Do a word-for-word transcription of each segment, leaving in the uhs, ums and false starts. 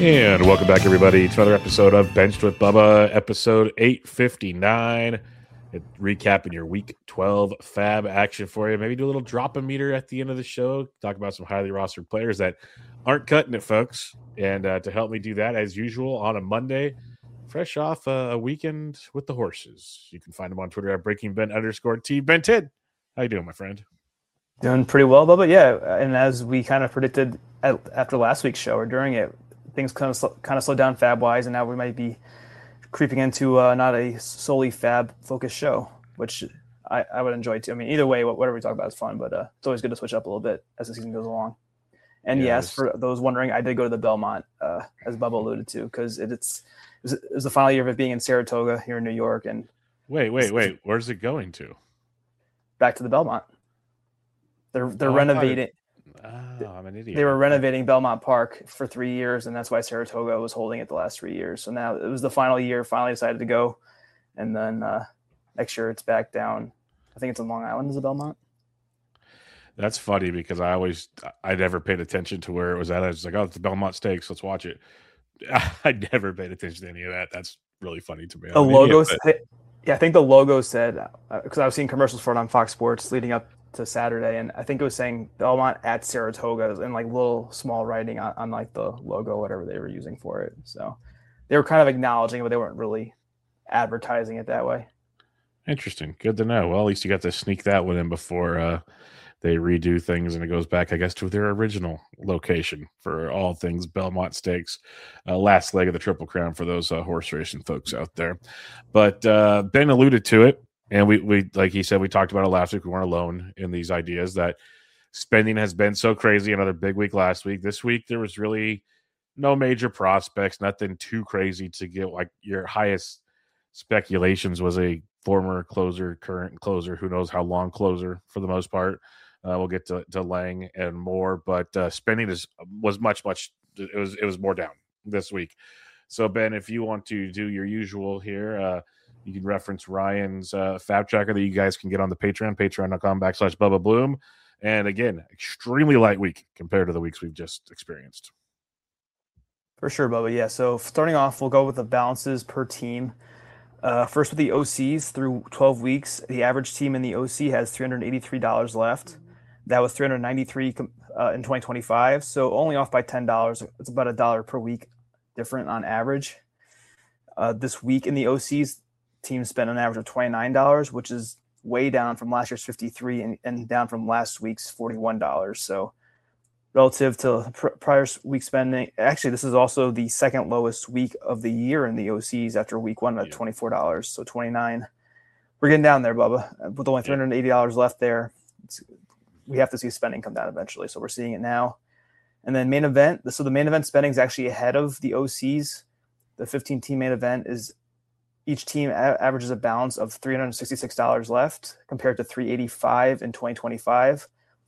And welcome back, everybody, to another episode of Benched with Bubba, episode eight fifty-nine. It, recapping your week twelve fab action for you. Maybe do a little drop a meter at the end of the show. Talk about some highly rostered players that aren't cutting it, folks. And uh, to help me do that, as usual, on a Monday, fresh off uh, a weekend with the horses. You can find him on Twitter at BreakingBen underscore T. Ben Tid. How you doing, my friend? Doing pretty well, Bubba. Yeah, and as we kind of predicted at, after last week's show or during it, things kind of slow, kind of slowed down fab-wise, and now we might be creeping into uh, not a solely fab-focused show, which I, I would enjoy too. I mean, either way, whatever we talk about is fun, but uh, it's always good to switch up a little bit as the season goes along. And Yeah, yes, it's- for those wondering, I did go to the Belmont, uh, as Bubba alluded to, because it, it's it was, it was the final year of it being in Saratoga here in New York, and Wait, wait, wait. Where's it going to? back to the Belmont. They're they're Oh, I thought renovating. Oh, I'm an idiot. They were renovating Belmont Park for three years, and that's why Saratoga was holding it the last three years. So now it was the final year, finally decided to go. And then uh, next year it's back down. I think it's in Long Island, is it Belmont? That's funny because I always, I never paid attention to where it was at. I was like, oh, it's the Belmont Stakes. Let's watch it. I never paid attention to any of that. That's really funny to me. The I'm an logo, idiot, but- yeah, I think the logo said, because I was seeing commercials for it on Fox Sports leading up to Saturday, and I think it was saying Belmont at Saratoga in like little small writing on, on like the logo, whatever they were using for it. So they were kind of acknowledging it, but they weren't really advertising it that way. Interesting. Good to know. Well, at least you got to sneak that one in before uh, they redo things and it goes back, I guess, to their original location for all things Belmont Stakes. Uh, last leg of the Triple Crown for those uh, horse racing folks out there. But uh, Ben alluded to it. And we, we, like he said, we talked about it last week. We weren't alone in these ideas that spending has been so crazy. Another big week last week. This week, there was really no major prospects, nothing too crazy to get. Like your highest speculations was a former closer, current closer, who knows how long closer for the most part. Uh, we'll get to, to Lang and more, but uh, spending is was much, much. It was it was more down this week. So Ben, if you want to do your usual here. Uh, You can reference Ryan's uh, Fab Tracker that you guys can get on the Patreon, patreon.com backslash Bubba Bloom. And again, extremely light week compared to the weeks we've just experienced. For sure, Bubba. Yeah. So starting off, we'll go with the balances per team. Uh, first with the O Cs through twelve weeks, the average team in the O C has three hundred eighty-three dollars left. That was three hundred ninety-three dollars uh, in twenty twenty-five. So only off by ten dollars. It's about a dollar per week different on average. Uh, this week in the O Cs, teams spent an average of twenty-nine dollars, which is way down from last year's fifty-three dollars and, and down from last week's forty-one dollars. So relative to pr- prior week spending, actually, this is also the second lowest week of the year in the O Cs after week one at Yeah. twenty-four dollars. So twenty-nine dollars. We're getting down there, Bubba. With only three hundred eighty dollars left there, it's, we have to see spending come down eventually. So we're seeing it now. And then main event. So the main event spending is actually ahead of the O Cs. The fifteen-team main event is each team a- averages a balance of three hundred sixty-six dollars left compared to three hundred eighty-five dollars in twenty twenty-five.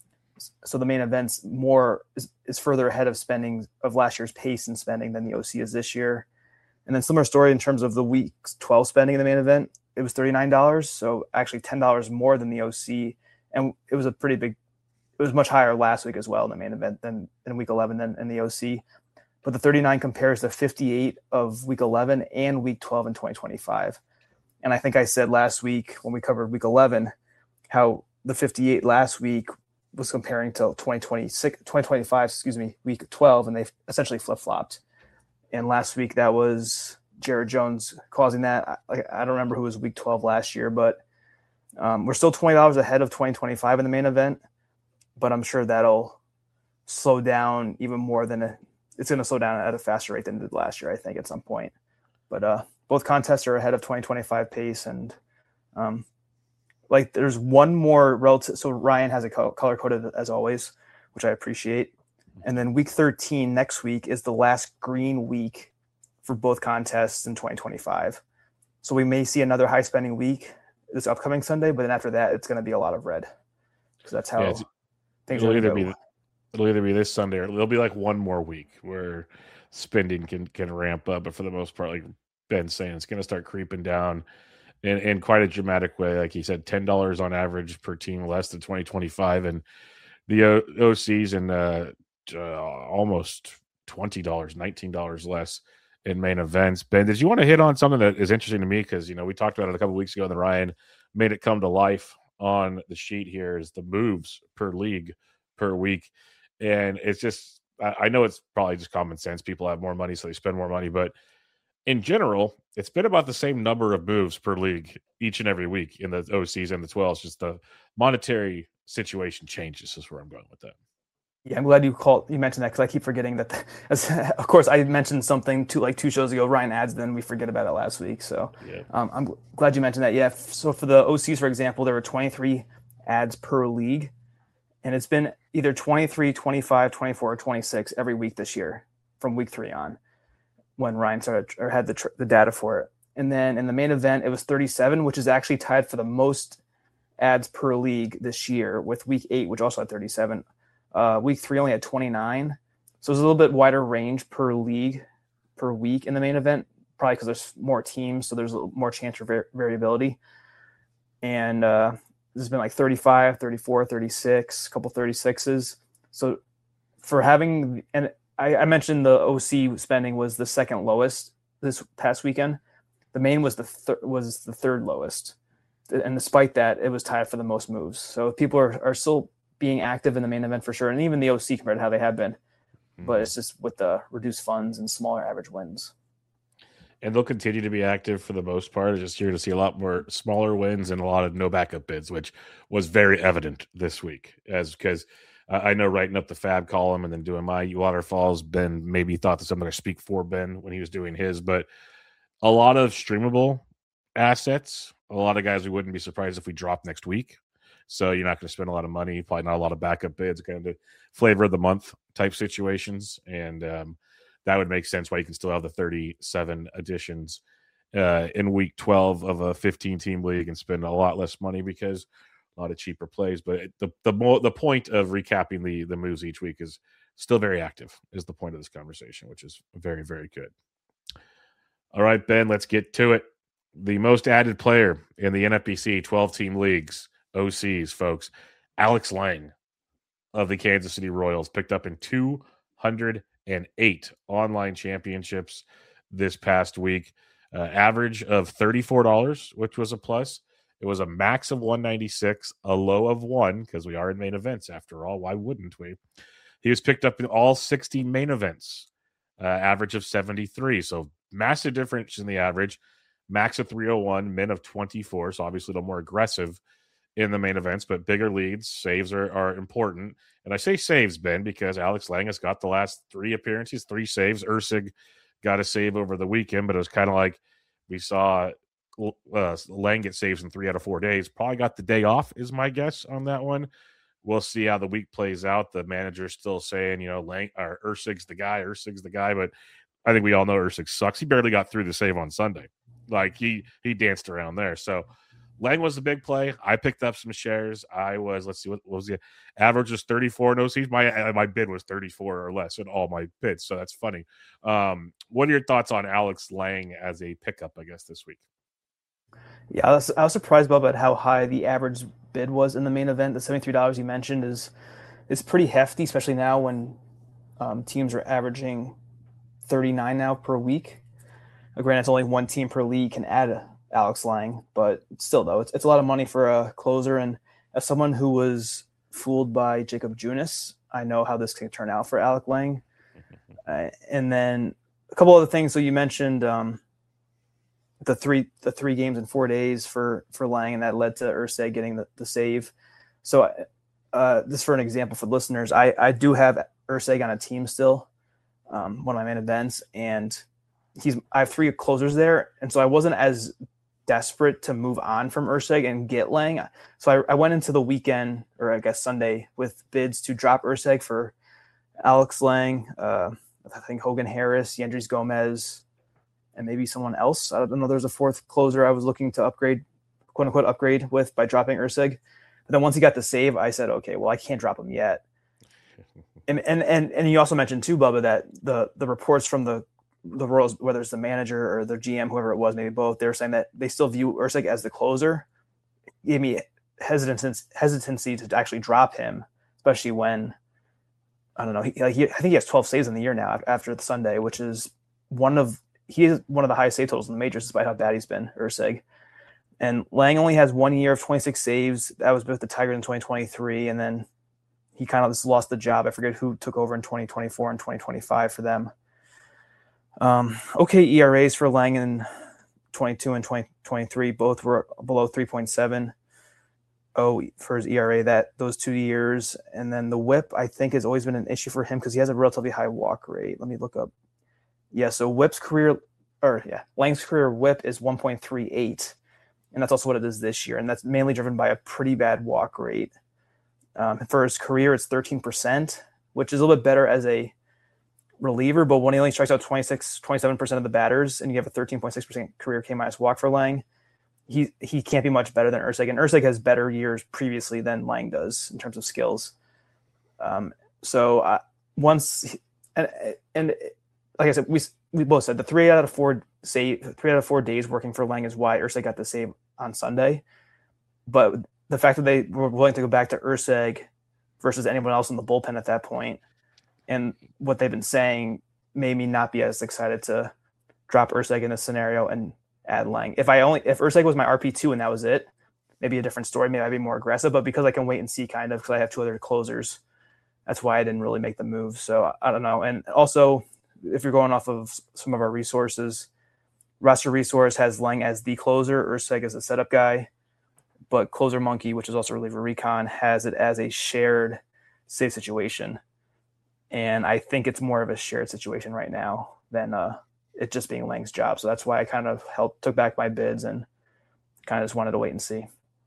So the main event's more is, is further ahead of spending of last year's pace and spending than the O C is this year. And then similar story in terms of the week twelve spending in the main event. It was thirty-nine dollars, so actually ten dollars more than the O C. And it was a pretty big, it was much higher last week as well in the main event than in week eleven than in the O C. But the thirty-nine compares to fifty-eight of week eleven and week twelve in twenty twenty-five. And I think I said last week when we covered week eleven, how the fifty-eight last week was comparing to twenty twenty-six, twenty twenty-five, excuse me, week twelve, and they essentially flip-flopped. And last week that was Jared Jones causing that. I, I don't remember who was week twelve last year, but um, we're still twenty dollars ahead of twenty twenty-five in the main event, but I'm sure that'll slow down even more than a, it's going to slow down at a faster rate than it did last year, I think, at some point. But uh, both contests are ahead of twenty twenty-five pace, and um, like there's one more relative. So Ryan has a color coded as always, which I appreciate. And then week thirteen next week is the last green week for both contests in twenty twenty-five. So we may see another high spending week this upcoming Sunday, but then after that, it's going to be a lot of red because that's how Yeah, things it'll are either going to be go. it'll either be this Sunday or it'll be like one more week where spending can can ramp up. But for the most part, like Ben's saying, it's going to start creeping down in, in quite a dramatic way. Like he said, ten dollars on average per team less than twenty twenty-five, and the o- OCs and uh, uh, almost twenty dollars, nineteen dollars less in main events. Ben, did you want to hit on something that is interesting to me? Because, you know, we talked about it a couple weeks ago, and then Ryan made it come to life on the sheet here is the moves per league per week. And it's just, I, I know it's probably just common sense. People have more money, so they spend more money. But in general, it's been about the same number of moves per league each and every week in the O Cs and the twelves. Just the monetary situation changes is where I'm going with that. Yeah, I'm glad you called. You mentioned that because I keep forgetting that. The, as, of course, I mentioned something two like two shows ago. Ryan adds, then we forget about it last week. So yeah. um, I'm glad you mentioned that. Yeah. So for the O Cs, for example, there were twenty-three ads per league, and it's been either twenty-three, twenty-five, twenty-four, or twenty-six every week this year from week three on, when Ryan started or had the the data for it. And then in the main event, it was thirty-seven, which is actually tied for the most ads per league this year with week eight, which also had thirty-seven. Uh, week three only had twenty-nine. So there's a little bit wider range per league per week in the main event, probably because there's more teams, so there's a little more chance for var- variability. And uh, there's been like thirty-five, thirty-four, thirty-six, a couple thirty-sixes. So for having, and I, I mentioned the O C spending was the second lowest this past weekend. The main was the thir- was the third lowest. And despite that, it was tied for the most moves. So people are, are still being active in the main event for sure, and even the O C compared to how they have been. Mm-hmm. But it's just with the reduced funds and smaller average wins. And they'll continue to be active for the most part. Just here to see a lot more smaller wins and a lot of no backup bids, which was very evident this week. As because uh, I know writing up the Fab column and then doing my waterfalls, Ben maybe thought that something to speak for Ben when he was doing his, but a lot of streamable assets, a lot of guys we wouldn't be surprised if we drop next week. So you're not going to spend a lot of money, probably not a lot of backup bids, kind of the flavor of the month type situations. And um, that would make sense why you can still have the thirty-seven additions uh, in week twelve of a fifteen-team league and spend a lot less money because a lot of cheaper plays. But the the mo- the point of recapping the the moves each week is still very active, is the point of this conversation, which is very, very good. All right, Ben, let's get to it. The most added player in the N F B C twelve-team leagues, O Cs, folks, Alex Lang of the Kansas City Royals picked up in two hundred eight online championships this past week. Uh, average of thirty-four dollars, which was a plus. It was a max of one ninety-six, a low of one, because we are in main events after all. Why wouldn't we? He was picked up in all sixty main events, uh, average of seventy-three. So massive difference in the average. Max of three oh one, min of twenty-four. So obviously a little more aggressive in the main events, but bigger leads, saves are, are important. And I say saves, Ben, because Alex Lang has got the last three appearances, three saves. Ursig got a save over the weekend, but it was kind of like we saw uh, Lang get saves in three out of four days. Probably got the day off, is my guess on that one. We'll see how the week plays out. The manager's still saying, you know, Lang or Ursig's the guy, Ursig's the guy, but I think we all know Ursig sucks. He barely got through the save on Sunday. Like he he danced around there. So Lang was the big play. I picked up some shares. I was, let's see, what, what was the average was thirty-four. No, see, my my bid was thirty-four or less in all my bids. So that's funny. Um, what are your thoughts on Alex Lang as a pickup, I guess, this week? Yeah, I was, I was surprised about how high the average bid was in the main event. The seventy-three dollars you mentioned is is pretty hefty, especially now when um, teams are averaging thirty-nine now per week. Granted, it's only one team per league can add Alex Lang, but still, though, it's, it's a lot of money for a closer. And as someone who was fooled by Jacob Junis, I know how this can turn out for Alex Lang. Uh, and then a couple other things. So you mentioned um, the three the three games in four days for for Lang, and that led to Ursig getting the, the save. So uh, this for an example for listeners, I, I do have Ursig on a team still, um, one of my main events, and he's I have three closers there, and so I wasn't as desperate to move on from Ursig and get Lang. So I, I went into the weekend, or I guess Sunday, with bids to drop Ursig for Alex Lang, uh, I think Hogan Harris, Yandris Gomez, and maybe someone else. I don't know. There's a fourth closer I was looking to upgrade, quote unquote, upgrade with by dropping Ursig. But then once he got the save, I said, okay, well, I can't drop him yet. And and and and you also mentioned too, Bubba, that the the reports from the the Royals, whether it's the manager or the G M, whoever it was, maybe both, they're saying that they still view Ursig as the closer. It gave me hesitancy hesitancy to actually drop him, especially when I don't know. He, he, I think he has twelve saves in the year now after the Sunday, which is one of he is one of the highest save totals in the majors, despite how bad he's been, Ursig. And Lang only has one year of twenty-six saves. That was with the Tigers in twenty twenty-three, and then he kind of just lost the job. I forget who took over in twenty twenty-four and twenty twenty-five for them. Um, okay, E R As for Lang in twenty-two and twenty twenty-three, both were below three point seven. Oh, for his E R A that those two years. And then the whip, I think, has always been an issue for him because he has a relatively high walk rate. Let me look up. Yeah, so whip's career, or yeah, Lang's career whip is one point three eight. And that's also what it is this year. And that's mainly driven by a pretty bad walk rate. Um, for his career, it's thirteen percent, which is a little bit better as a reliever. But when he only strikes out twenty-six, twenty-seven percent of the batters and you have a thirteen point six percent career K minus walk for Lang, he he can't be much better than Ursig. And Ursig has better years previously than Lang does in terms of skills. Um, so uh, once, and, and like I said, we we both said the three out of four save, three out of four days working for Lang is why Ursig got the save on Sunday. But the fact that they were willing to go back to Ursig versus anyone else in the bullpen at that point, and what they've been saying made me not be as excited to drop Ursig in this scenario and add Lang. If I only if Ursig was my R P two and that was it, maybe a different story. Maybe I'd be more aggressive. But because I can wait and see, kind of, because I have two other closers, that's why I didn't really make the move. So I don't know. And also, if you're going off of some of our resources, Roster Resource has Lang as the closer, Ursig as a setup guy, but Closer Monkey, which is also reliever recon, has it as a shared save situation. And I think it's more of a shared situation right now than uh, it just being Lang's job. So that's why I kind of helped, took back my bids and kind of just wanted to wait and see.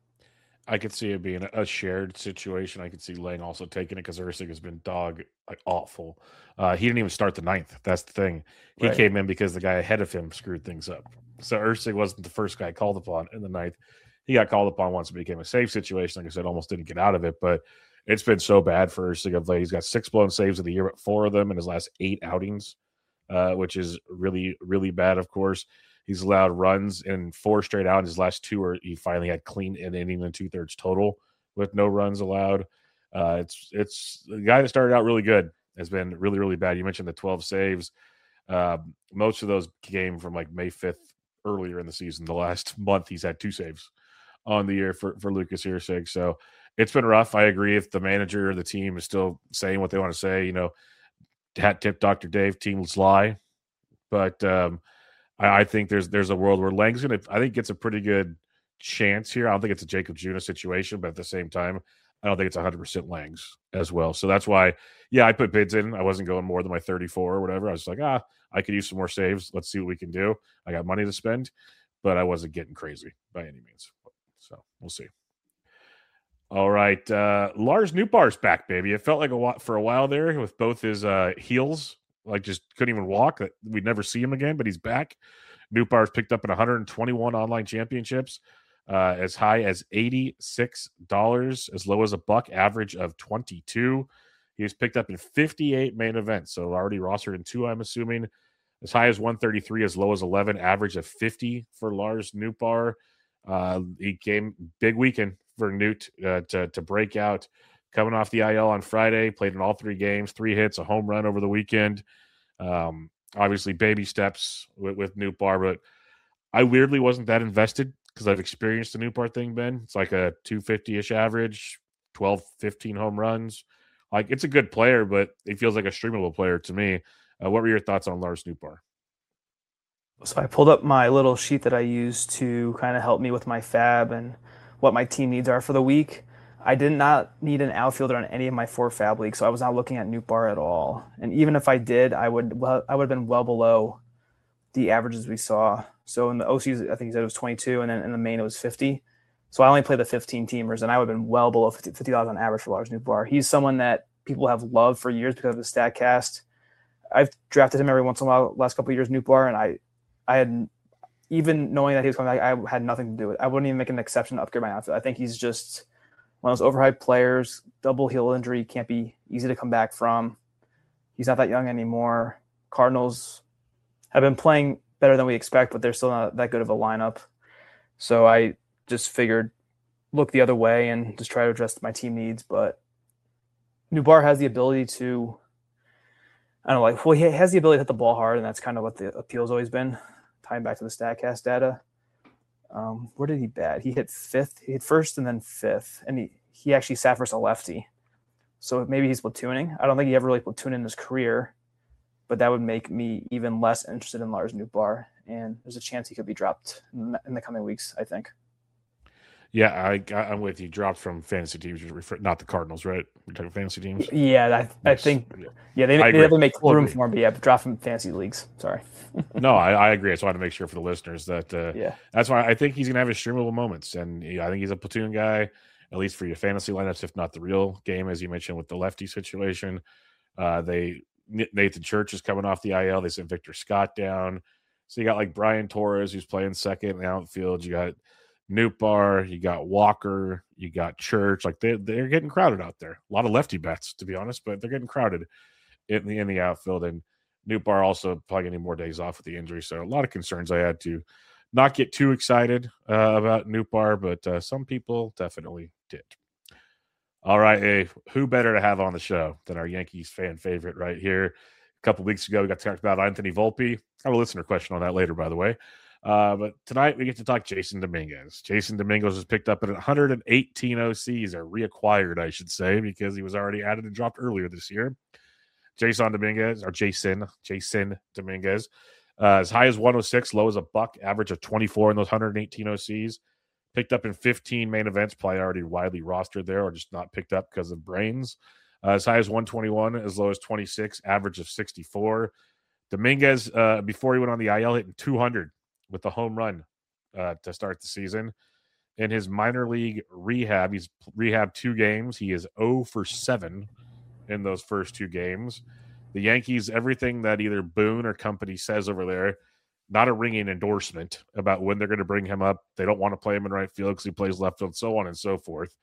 I could see it being a shared situation. I could see Lang also taking it because Ursig has been dog like awful. Uh, he didn't even start the ninth. That's the thing. He Right. came in because the guy ahead of him screwed things up. So Ursig wasn't the first guy called upon in the ninth. He got called upon once it became a safe situation. Like I said, almost didn't get out of it, but it's been so bad for Ursig of late. He's got six blown saves of the year, but four of them in his last eight outings, uh, which is really, really bad, of course. He's allowed runs in four straight out. His last two are he finally had clean an inning and two thirds total with no runs allowed. Uh, it's it's the guy that started out really good has been really, really bad. You mentioned the twelve saves. Uh, most of those came from like May fifth earlier in the season. The last month he's had two saves on the year for, for Lucas Ursig. So it's been rough. I agree. If the manager or the team is still saying what they want to say, you know, hat tip Doctor Dave, teams lie. But um, I, I think there's there's a world where Lang's going to, I think, gets a pretty good chance here. I don't think it's a Jacob Junis situation, but at the same time, I don't think it's one hundred percent Lang's as well. So that's why, yeah, I put bids in. I wasn't going more than my thirty-four or whatever. I was like, ah, I could use some more saves. Let's see what we can do. I got money to spend, but I wasn't getting crazy by any means. So we'll see. All right. Uh, Lars Nootbaar's back, baby. It felt like a while, for a while there with both his uh, heels, like just couldn't even walk. We'd never see him again, but he's back. Nootbaar's picked up in one hundred twenty-one online championships, uh, as high as eighty-six dollars, as low as a buck, average of twenty-two. He was picked up in fifty-eight main events, so already rostered in two, I'm assuming. As high as one thirty-three, as low as eleven, average of fifty for Lars Nootbaar. Uh, he came big weekend for Newt uh, to, to break out. Coming off the I L on Friday, played in all three games, three hits, a home run over the weekend. Um, obviously, baby steps with, with Nootbaar, but I weirdly wasn't that invested because I've experienced the Nootbaar thing, Ben. It's like a two fifty-ish average, twelve, fifteen home runs. Like, it's a good player, but it feels like a streamable player to me. Uh, what were your thoughts on Lars Nootbaar? So I pulled up my little sheet that I use to kind of help me with my fab and what my team needs are for the week. I did not need an outfielder on any of my four fab leagues, so I was not looking at Nootbaar at all. And even if I did, I would well, I would have been well below the averages we saw. So in the O Cs, I think he said it was twenty-two, and then in the main it was fifty. So I only played the fifteen teamers, and I would have been well below fifty dollars on average for Lars Nootbaar. He's someone that people have loved for years because of his StatCast. I've drafted him every once in a while last couple of years, Nootbaar, and I, I had, even knowing that he was coming back, I had nothing to do with it. I wouldn't even make an exception to upgrade my outfit. I think he's just one of those overhyped players. Double heel injury can't be easy to come back from. He's not that young anymore. Cardinals have been playing better than we expect, but they're still not that good of a lineup. So I just figured look the other way and just try to address my team needs. But Nootbaar has the ability to, I don't know, like, well, he has the ability to hit the ball hard, and that's kind of what the appeal's always been, tying back to the StatCast data. Um, where did he bat? He hit fifth, he hit first and then fifth, and he, he actually sat versus a lefty. So maybe he's platooning. I don't think he ever really platooned in his career, but that would make me even less interested in Lars Nootbaar, and there's a chance he could be dropped in the, in the coming weeks, I think. Yeah, I, I'm with you. Dropped from fantasy teams, not the Cardinals, right? We're talking fantasy teams. Yeah, I, I yes. think. Yeah, they, they definitely make room agree. for him, but yeah, drop from fantasy leagues. Sorry. No, I, I agree. I just wanted to make sure for the listeners that uh, yeah, that's why I think he's gonna have his streamable moments, and I think he's a platoon guy, at least for your fantasy lineups, if not the real game, as you mentioned with the lefty situation. Uh, they Nathan Church is coming off the I L. They sent Victor Scott down, so you got like Brian Torres who's playing second in the outfield. You got Nootbaar, you got Walker, you got Church. Like they they're getting crowded out there. A lot of lefty bats, to be honest, but they're getting crowded in the in the outfield. And Nootbaar also probably getting more days off with the injury, so a lot of concerns. I had to not get too excited uh, about Nootbaar, but uh, some people definitely did. All right, hey, who better to have on the show than our Yankees fan favorite right here? A couple weeks ago, we got to talk about Anthony Volpe. I have a listener question on that later, by the way. Uh, but tonight we get to talk Jasson Dominguez. Jasson Dominguez was picked up at one hundred eighteen O Cs, or reacquired, I should say, because he was already added and dropped earlier this year. Jasson Dominguez, or Jasson, Jasson Dominguez, uh, as high as one oh six, low as a buck, average of twenty-four in those one hundred eighteen O Cs. Picked up in fifteen main events, probably already widely rostered there, or just not picked up because of brains. Uh, as high as one twenty-one, as low as twenty-six, average of sixty-four. Dominguez, uh, before he went on the I L, hitting two hundred with the home run uh, to start the season. In his minor league rehab, he's rehabbed two games. He is oh for seven in those first two games. The Yankees, everything that either Boone or company says over there, not a ringing endorsement about when they're going to bring him up. They don't want to play him in right field because he plays left field, so on and so forth.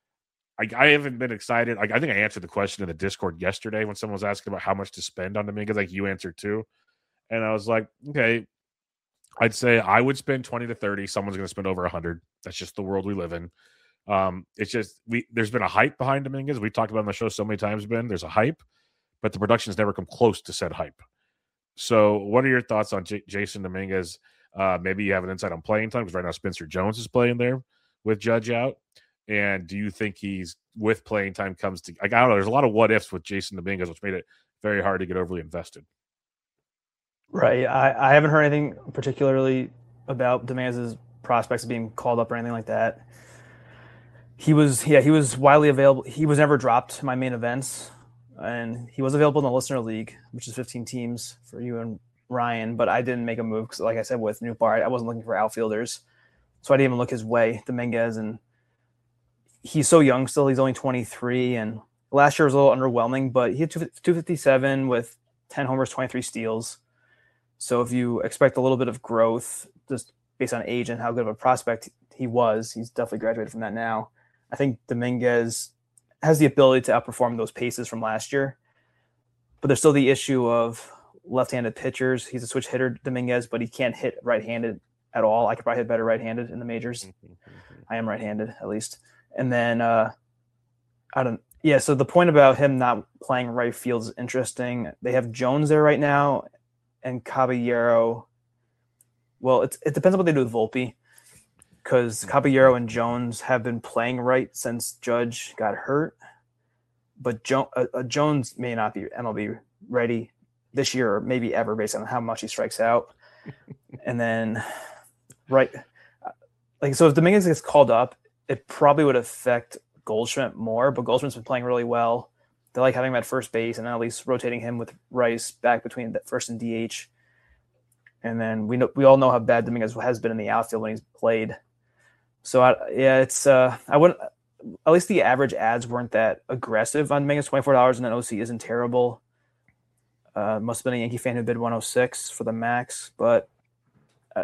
I, I haven't been excited. I, I think I answered the question in the Discord yesterday when someone was asking about how much to spend on Dominguez, like you answered too. And I was like, okay, I'd say I would spend twenty to thirty. Someone's going to spend over one hundred. That's just the world we live in. Um, it's just, we there's been a hype behind Dominguez. We've talked about on the show so many times, Ben. There's a hype, but the production's never come close to said hype. So what are your thoughts on J- Jasson Dominguez? Uh, maybe you have an insight on playing time, because right now Spencer Jones is playing there with Judge out. And do you think he's, with playing time comes to, like, I don't know, there's a lot of what ifs with Jasson Dominguez, which made it very hard to get overly invested. Right. I, I haven't heard anything particularly about Dominguez's prospects being called up or anything like that. He was, yeah, he was widely available. He was never dropped in my main events, and he was available in the listener league, which is fifteen teams for you and Ryan, but I didn't make a move because, like I said, with Nootbaar, I wasn't looking for outfielders, so I didn't even look his way. Dominguez, and he's so young still. He's only twenty-three, and last year was a little underwhelming, but he had two fifty-seven with ten homers, twenty-three steals. So if you expect a little bit of growth just based on age and how good of a prospect he was, he's definitely graduated from that now. I think Dominguez has the ability to outperform those paces from last year, but there's still the issue of left-handed pitchers. He's a switch hitter, Dominguez, but he can't hit right-handed at all. I could probably hit better right-handed in the majors. I am right-handed, at least. And then, uh, I don't, yeah, so the point about him not playing right field is interesting. They have Jones there right now, and Caballero. Well, it's, it depends on what they do with Volpe, because Caballero and Jones have been playing right since Judge got hurt. But jo- uh, uh, Jones may not be M L B ready this year, or maybe ever, based on how much he strikes out. And then, right, like, so if Dominguez gets called up, it probably would affect Goldschmidt more, but Goldschmidt's been playing really well. They like having him at first base, and then at least rotating him with Rice back between the first and D H. And then we know, we all know how bad Dominguez has been in the outfield when he's played. So I, yeah, it's uh, I wouldn't. At least the average ads weren't that aggressive on Dominguez. twenty-four dollars, and then O C isn't terrible. Uh, must have been a Yankee fan who bid one oh six for the max, but uh,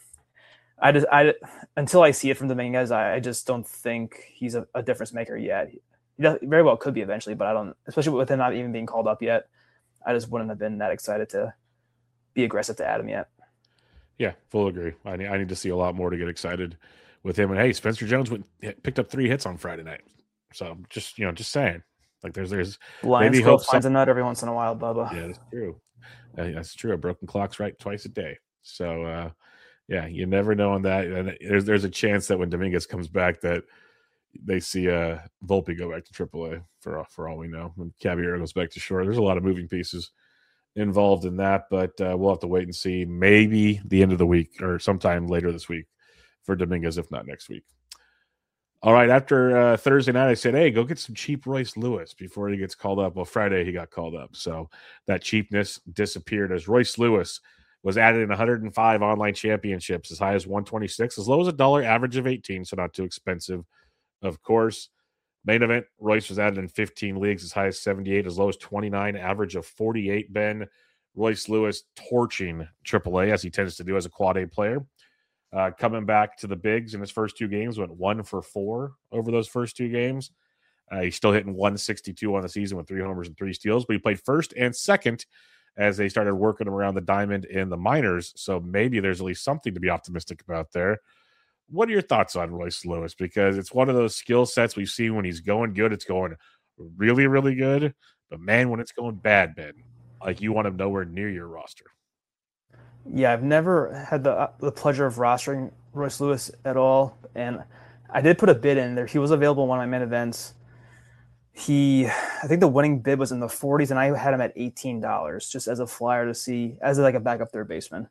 I just I until I see it from Dominguez, I, I just don't think he's a, a difference maker yet. He does, very well could be eventually, but I don't. Especially with him not even being called up yet, I just wouldn't have been that excited to be aggressive to add him yet. Yeah, full agree. I need I need to see a lot more to get excited with him. And hey, Spencer Jones went picked up three hits on Friday night. So just you know, just saying, Like there's there's Blind maybe squirrel hope finds some. a nut every once in a while, Bubba. Yeah, that's true. Uh, that's true. A broken clock's right twice a day. So uh, yeah, you never know on that. And there's there's a chance that when Dominguez comes back, that they see uh, Volpe go back to triple A for for all we know. When Caballero goes back to short, there's a lot of moving pieces involved in that, but uh, we'll have to wait and see. Maybe the end of the week or sometime later this week for Dominguez, if not next week. All right, after uh, Thursday night, I said, hey, go get some cheap Royce Lewis before he gets called up. Well, Friday he got called up, so that cheapness disappeared as Royce Lewis was added in one hundred five online championships, as high as one twenty-six, as low as a dollar, average of eighteen, so not too expensive, of course. Main event, Royce was added in fifteen leagues, as high as seventy-eight, as low as twenty-nine, average of forty-eight, Ben. Royce Lewis torching triple A, as he tends to do as a quad A player. Uh, coming back to the bigs in his first two games, went one for four over those first two games. Uh, he's still hitting one sixty-two on the season with three homers and three steals, but he played first and second as they started working him around the diamond in the minors. So maybe there's at least something to be optimistic about there. What are your thoughts on Royce Lewis? Because it's one of those skill sets we've seen when he's going good, it's going really, really good. But man, when it's going bad, Ben, like you want him nowhere near your roster. Yeah, I've never had the uh, the pleasure of rostering Royce Lewis at all, and I did put a bid in there. He was available in one of my main events. He, I think the winning bid was in the forties, and I had him at eighteen dollars just as a flyer to see, as like a backup third baseman.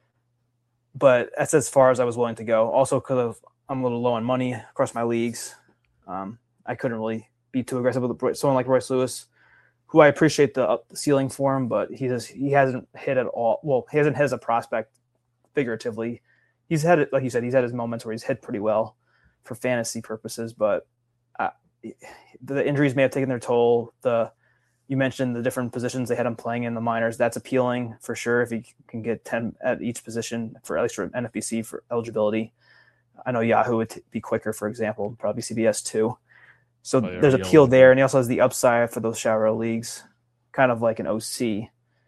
But that's as far as I was willing to go. Also, because I'm a little low on money across my leagues, um, I couldn't really be too aggressive with someone like Royce Lewis, who I appreciate the up the ceiling for him, but he just he hasn't hit at all. Well, he hasn't hit as a prospect figuratively. He's had it, like you said, he's had his moments where he's hit pretty well for fantasy purposes, but uh, the injuries may have taken their toll. The you mentioned the different positions they had him playing in the minors. That's appealing for sure if he can get ten at each position for at least for N F B C for eligibility. I know Yahoo would be quicker, for example, probably C B S too. So oh, yeah, there's appeal there, and he also has the upside for those shower leagues, kind of like an O C.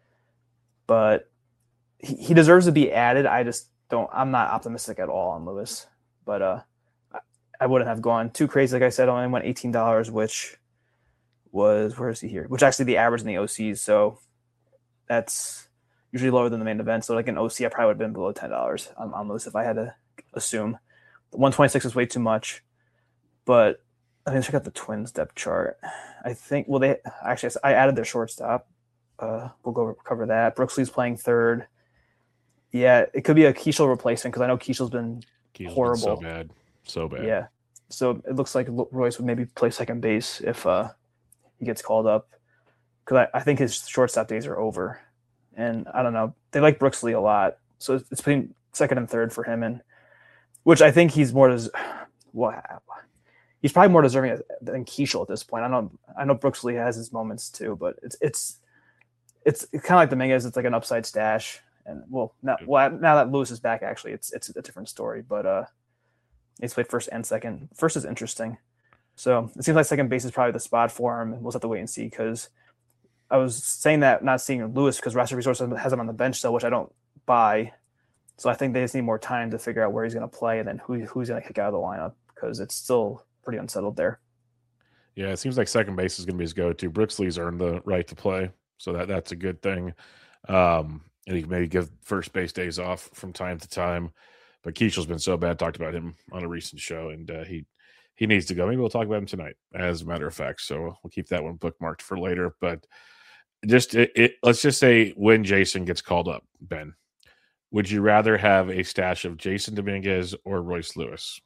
But he, he deserves to be added. I just don't. I'm not optimistic at all on Lewis. But uh, I, I wouldn't have gone too crazy. Like I said, I only went eighteen dollars, which was where is he here? Which actually the average in the O Cs. So that's usually lower than the main event. So like an O C, I probably would have been below ten dollars on, on Lewis if I had to assume. The one twenty-six is way too much, but. I mean, check out the Twins depth chart. I think, well, they actually, I added their shortstop. Uh, we'll go cover that. Brooksley's playing third. Yeah, it could be a Keishel replacement because I know Keishel's been Keishel's horrible. Been so bad. So bad. Yeah. So it looks like Royce would maybe play second base if uh, he gets called up because I, I think his shortstop days are over. And I don't know. They like Brooksley a lot. So it's between second and third for him, and which I think he's more as what. He's probably more deserving than Keishel at this point. I know I know Brooksley has his moments too, but it's it's it's, it's kind of like Dominguez. It's like an upside stash, and well, now well now that Lewis is back, actually, it's it's a different story. But uh, he's played first and second. First is interesting, so it seems like second base is probably the spot for him. We'll have to wait and see because I was saying that not seeing Lewis because Roster Resources has him on the bench still, which I don't buy. So I think they just need more time to figure out where he's going to play and then who who's going to kick out of the lineup because it's still pretty unsettled there. Yeah, it seems like second base is going to be his go-to. Brooksley's earned the right to play, so that that's a good thing. Um, and he can maybe give first base days off from time to time. But Keishel's been so bad. Talked about him on a recent show, and uh, he he needs to go. Maybe we'll talk about him tonight, as a matter of fact. So we'll keep that one bookmarked for later. But just it, it, let's just say when Jason gets called up, Ben, would you rather have a stash of Jason Dominguez or Royce Lewis?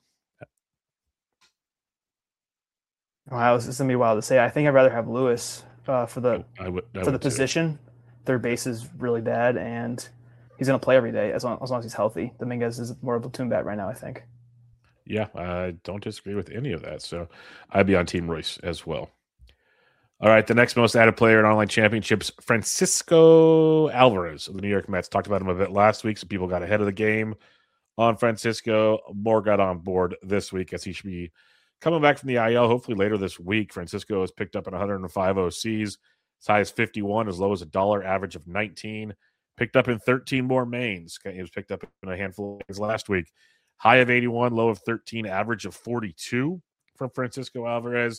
Wow, this is gonna be wild to say. I think I'd rather have Lewis uh, for the I would, I for the would position. Too. Third base is really bad, and he's gonna play every day as long as long as he's healthy. Dominguez is more of a platoon bat right now, I think. Yeah, I don't disagree with any of that. So I'd be on Team Royce as well. All right, the next most added player in online championships, Francisco Alvarez of the New York Mets. Talked about him a bit last week, so people got ahead of the game on Francisco. More got on board this week as he should be coming back from the I L, hopefully later this week. Francisco has picked up in one hundred five O Cs, as high as fifty-one, as low as a dollar, average of nineteen. Picked up in thirteen more mains. He was picked up in a handful of things last week. High of eighty-one, low of thirteen, average of forty-two from Francisco Alvarez.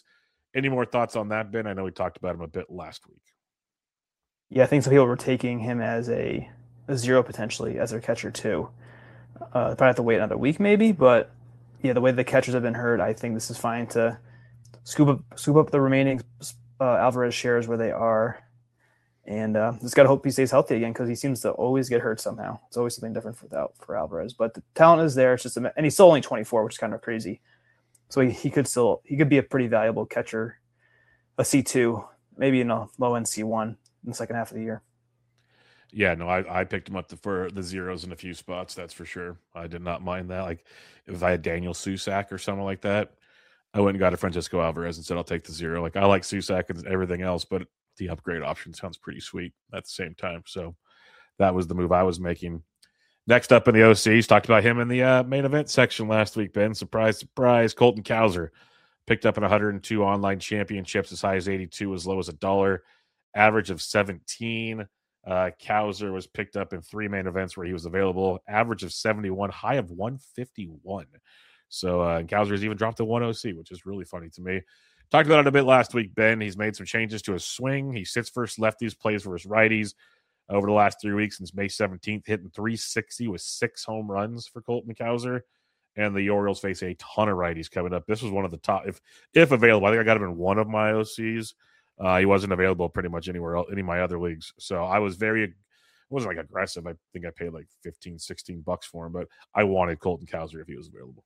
any more thoughts on that, Ben? I know we talked about him a bit last week. Yeah, I think some people were taking him as a, a zero potentially as their catcher too. Uh, probably have to wait another week maybe, but yeah, the way the catchers have been hurt, I think this is fine to scoop up scoop up the remaining uh, Alvarez shares where they are, and uh, just gotta hope he stays healthy again because he seems to always get hurt somehow. It's always something different for that for Alvarez, but the talent is there. It's just a, and he's still only twenty-four, which is kind of crazy. So he, he could still he could be a pretty valuable catcher, a C two, maybe in a low end C one in the second half of the year. Yeah, no, I, I picked him up the, for the zeros in a few spots. That's for sure. I did not mind that. Like if I had Daniel Susac or someone like that, I went and got a Francisco Alvarez and said I'll take the zero. Like I like Susac and everything else, but the upgrade option sounds pretty sweet at the same time. So that was the move I was making. Next up in the O Cs, talked about him in the uh, main event section last week, Ben. Surprise, surprise. Colton Cowser picked up in one hundred two online championships, as high as eighty-two, as low as a dollar, average of seventeen. Uh, Cowser was picked up in three main events where he was available, average of seventy-one, high of one fifty-one. So uh, Cowser's even dropped to one O C, which is really funny to me. Talked about it a bit last week, Ben. He's made some changes to his swing. He sits versus lefties, plays versus righties. Over the last three weeks since May seventeenth, hitting three sixty with six home runs for Colton Cowser. And the Orioles face a ton of righties coming up. This was one of the top, if if available. I think I got him in one of my O Cs. Uh, he wasn't available pretty much anywhere else, any of my other leagues. So I was very, it wasn't like aggressive. I think I paid like fifteen, sixteen bucks for him, but I wanted Colton Cowser if he was available.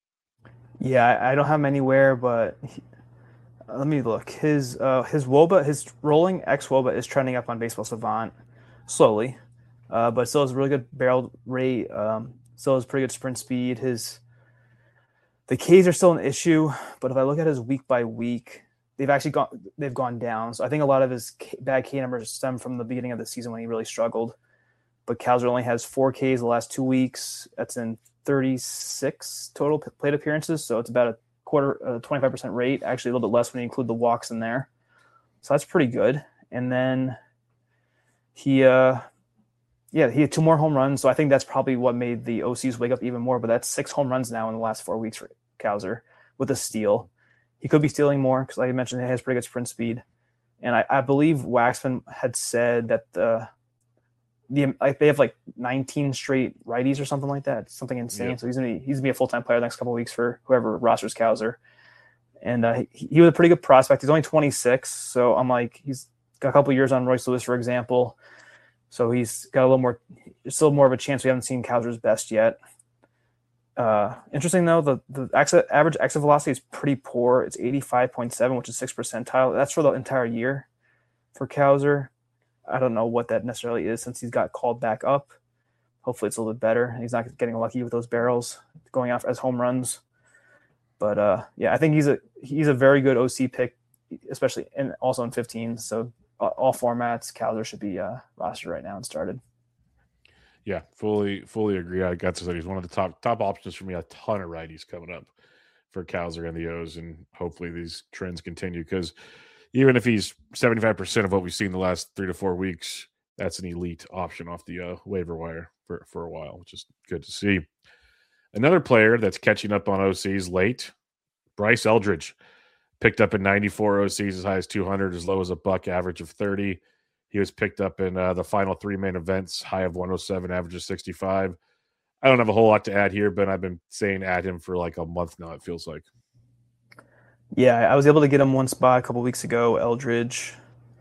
Yeah, I don't have him anywhere, but he, uh, let me look. His uh, his WOBA, his rolling X WOBA is trending up on Baseball Savant slowly, uh, but still has a really good barrel rate. Um, still has pretty good sprint speed. His the Ks are still an issue, but if I look at his week by week, they've actually gone they've gone down. So I think a lot of his K, bad K numbers stem from the beginning of the season when he really struggled. But Cowser only has four Ks the last two weeks. That's in thirty-six total plate appearances, so it's about a quarter, a twenty-five percent rate. Actually, a little bit less when you include the walks in there. So that's pretty good. And then he, uh, yeah, he had two more home runs. So I think that's probably what made the O Cs wake up even more. But that's six home runs now in the last four weeks for Cowser with a steal. He could be stealing more because, like I mentioned, he has pretty good sprint speed. And I, I believe Waxman had said that the the like they have like nineteen straight righties or something like that, something insane. Yep. So he's gonna be, he's gonna be a full time player the next couple of weeks for whoever rosters Cowser. And uh, he, he was a pretty good prospect. He's only twenty-six, so I'm like he's got a couple of years on Royce Lewis, for example. So he's got a little more, still more of a chance. We haven't seen Cowser's best yet. Uh, interesting though, the the exit, average exit velocity is pretty poor. It's eighty-five point seven, which is sixth percentile. That's for the entire year for Cowser. I don't know what that necessarily is since he's got called back up. Hopefully it's a little bit better. He's not getting lucky with those barrels going off as home runs. But uh, yeah, I think he's a he's a very good O C pick, especially and also in fifteen. So uh, all formats, Cowser should be uh, rostered right now and started. Yeah, fully fully agree. I got to say he's one of the top top options for me. A ton of righties coming up for Cowser and the O's, and hopefully these trends continue because even if he's seventy-five percent of what we've seen the last three to four weeks, that's an elite option off the uh, waiver wire for, for a while, which is good to see. Another player that's catching up on O Cs late, Bryce Eldridge, picked up in ninety-four O Cs as high as two hundred, as low as a buck, average of thirty. He was picked up in uh, the final three main events, high of one oh seven, average of sixty-five. I don't have a whole lot to add here, but I've been saying add him for like a month now, it feels like. Yeah, I was able to get him one spot a couple weeks ago, Eldridge.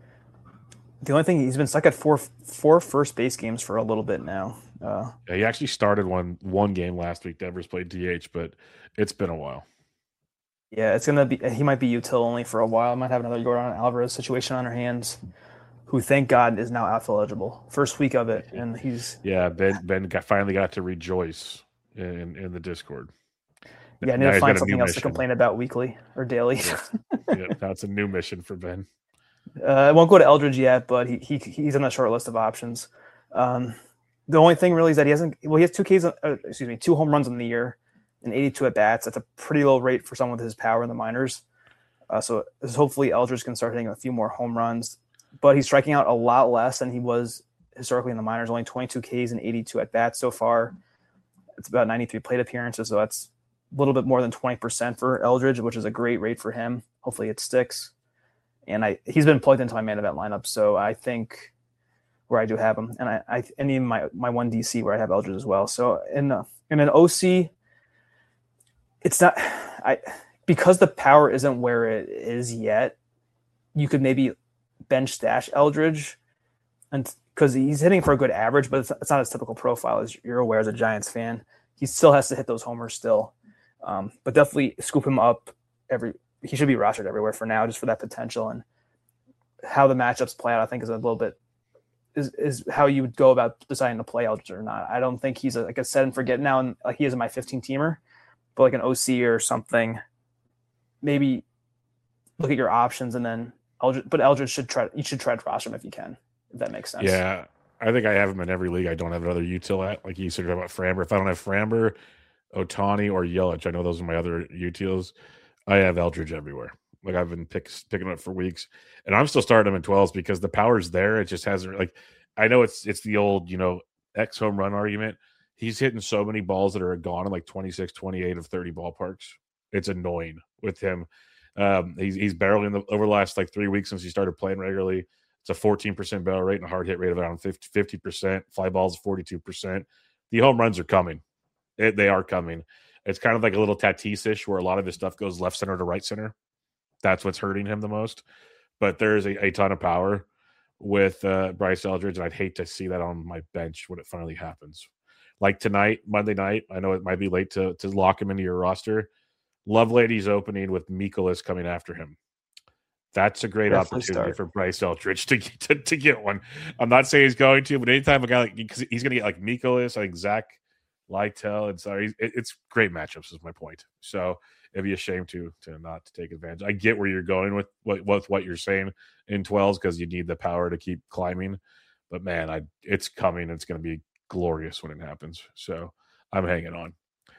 The only thing, he's been stuck at four four first base games for a little bit now. Uh, yeah, he actually started one one game last week. Devers played D H, but it's been a while. Yeah, it's gonna be. He might be util only for a while. Might have another Yordan Alvarez situation on our hands, who thank God is now outfield eligible. First week of it, and he's yeah. Ben Ben got, finally got to rejoice in in the Discord. Yeah, I need now to find something else mission. to complain about weekly or daily. Yeah, yeah, that's a new mission for Ben. Uh, I won't go to Eldridge yet, but he, he he's on the short list of options. Um, the only thing really is that he hasn't. Well, he has two Ks. Uh, excuse me, two home runs in the year and eighty-two at bats. That's a pretty low rate for someone with his power in the minors. Uh, so hopefully Eldridge can start hitting a few more home runs. But he's striking out a lot less than he was historically in the minors. Only twenty-two Ks and eighty-two at bats so far. It's about ninety-three plate appearances, so that's little bit more than twenty percent for Eldridge, which is a great rate for him. Hopefully it sticks. And I he's been plugged into my main event lineup, so I think where I do have him, and I, I and even my my one D C where I have Eldridge as well. So in uh, in an O C, it's not I because the power isn't where it is yet. You could maybe bench stash Eldridge, and because he's hitting for a good average, but it's, it's not his typical profile, as you're aware as a Giants fan. He still has to hit those homers still, um, but definitely scoop him up every. He should be rostered everywhere for now, just for that potential, and how the matchups play out. I think is a little bit is is how you would go about deciding to play Eldridge or not. I don't think he's a, like a set and forget now, and like he is in my fifteen teamer, but like an O C or something, maybe look at your options and then Eldridge. But Eldridge should try. You should try to roster him if you can, if that makes sense. Yeah, I think I have him in every league. I don't have another util at. Like you said about Framber. If I don't have Framber, Ohtani, or Yelich, I know those are my other utils. I have Eldridge everywhere. Like I've been pick, picking up for weeks, and I'm still starting him in twelves because the power's there. It just hasn't like. I know it's it's the old you know X home run argument. He's hitting so many balls that are gone in like twenty-six, twenty-eight of thirty ballparks. It's annoying with him. Um, he's he's barreling the, over the last like three weeks since he started playing regularly. It's a fourteen percent barrel rate and a hard hit rate of around fifty percent. Fly balls forty-two percent. The home runs are coming. It, they are coming. It's kind of like a little Tatis-ish where a lot of his stuff goes left center to right center. That's what's hurting him the most. But there's a, a ton of power with uh, Bryce Eldridge, and I'd hate to see that on my bench when it finally happens. Like tonight, Monday night, I know it might be late to, to lock him into your roster. Lovelady's opening with Mikolas coming after him. That's a great Definitely opportunity start. for Bryce Eldridge to, to to get one. I'm not saying he's going to, but anytime a guy like because he's going to get like Mikolas, like Zach Lytle, and sorry, it, it's great matchups. Is my point. So it'd be a shame to to not to take advantage. I get where you're going with what with what you're saying in twelves because you need the power to keep climbing. But man, I it's coming. It's going to be glorious when it happens. So I'm hanging on.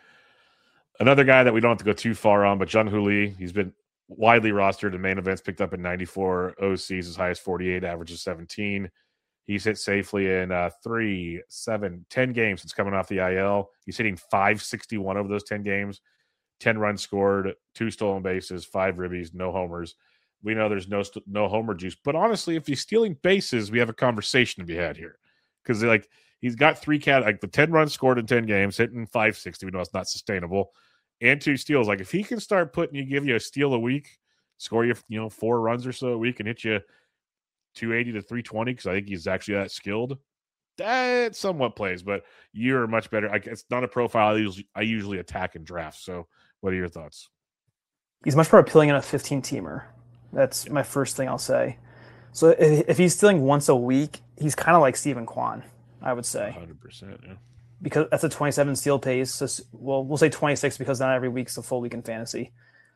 Another guy that we don't have to go too far on, but Jung-Hoo Lee, he's been widely rostered in main events, picked up in ninety-four O Cs, as high as forty-eight, averages seventeen. He's hit safely in uh, three, seven, ten games since coming off the I L. He's hitting five sixty-one over those ten games, ten runs scored, two stolen bases, five ribbies, no homers. We know there's no no homer juice, but honestly, if he's stealing bases, we have a conversation to be had here because like he's got three cat like the ten runs scored in ten games, hitting five sixty. We know it's not sustainable. And two steals. Like if he can start putting you, give you a steal a week, score you, you know, four runs or so a week, and hit you two eighty to three twenty, because I think he's actually that skilled. That somewhat plays, but you're much better. I, it's not a profile I usually, I usually attack in drafts. So, what are your thoughts? He's much more appealing in a fifteen teamer. That's my first thing I'll say. So if, if he's stealing once a week, he's kind of like Stephen Kwan, I would say. one hundred percent, yeah. Because that's a twenty-seven steal pace. So, well, we'll say twenty-six because not every week's a full week in fantasy.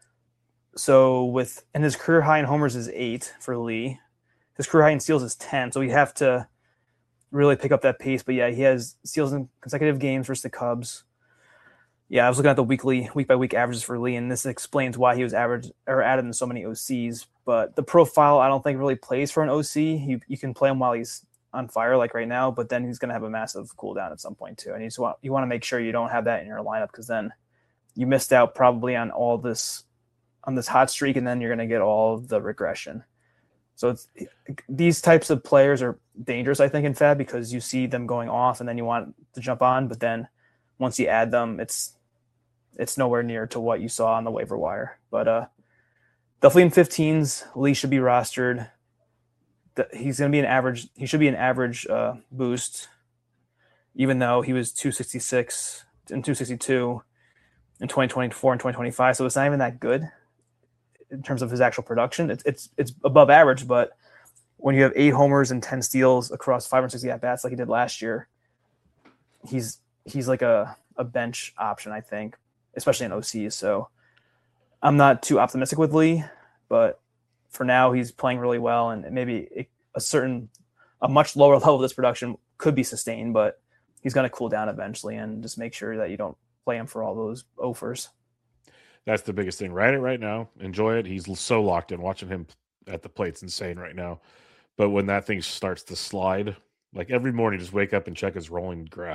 So with and his career high in homers is eight for Lee. His career high in steals is ten. So we have to really pick up that pace. But yeah, he has steals in consecutive games versus the Cubs. Yeah, I was looking at the weekly, week by week averages for Lee, and this explains why he was average or added in so many O Cs. But the profile, I don't think really plays for an O C. You you can play him while he's on fire like right now, but then he's going to have a massive cooldown at some point too. And you just want you want to make sure you don't have that in your lineup because then you missed out probably on all this on this hot streak, and then you're going to get all of the regression. So it's these types of players are dangerous, I think, in Fab because you see them going off and then you want to jump on, but then once you add them, it's it's nowhere near to what you saw on the waiver wire. But uh, definitely in fifteens, Lee should be rostered. He's going to be an average. He should be an average uh, boost, even though he was two sixty-six and two sixty-two in twenty twenty-four and twenty twenty-five. So it's not even that good in terms of his actual production. It's it's it's above average, but when you have eight homers and ten steals across five hundred sixty at bats like he did last year, he's he's like a a bench option, I think, especially in O Cs. So I'm not too optimistic with Lee, but for now, he's playing really well, and maybe a certain, a much lower level of this production could be sustained, but he's going to cool down eventually, and just make sure that you don't play him for all those offers. That's the biggest thing. Ride it right now. Enjoy it. He's so locked in. Watching him at the plate's insane right now. But when that thing starts to slide, like every morning, just wake up and check his rolling graphs.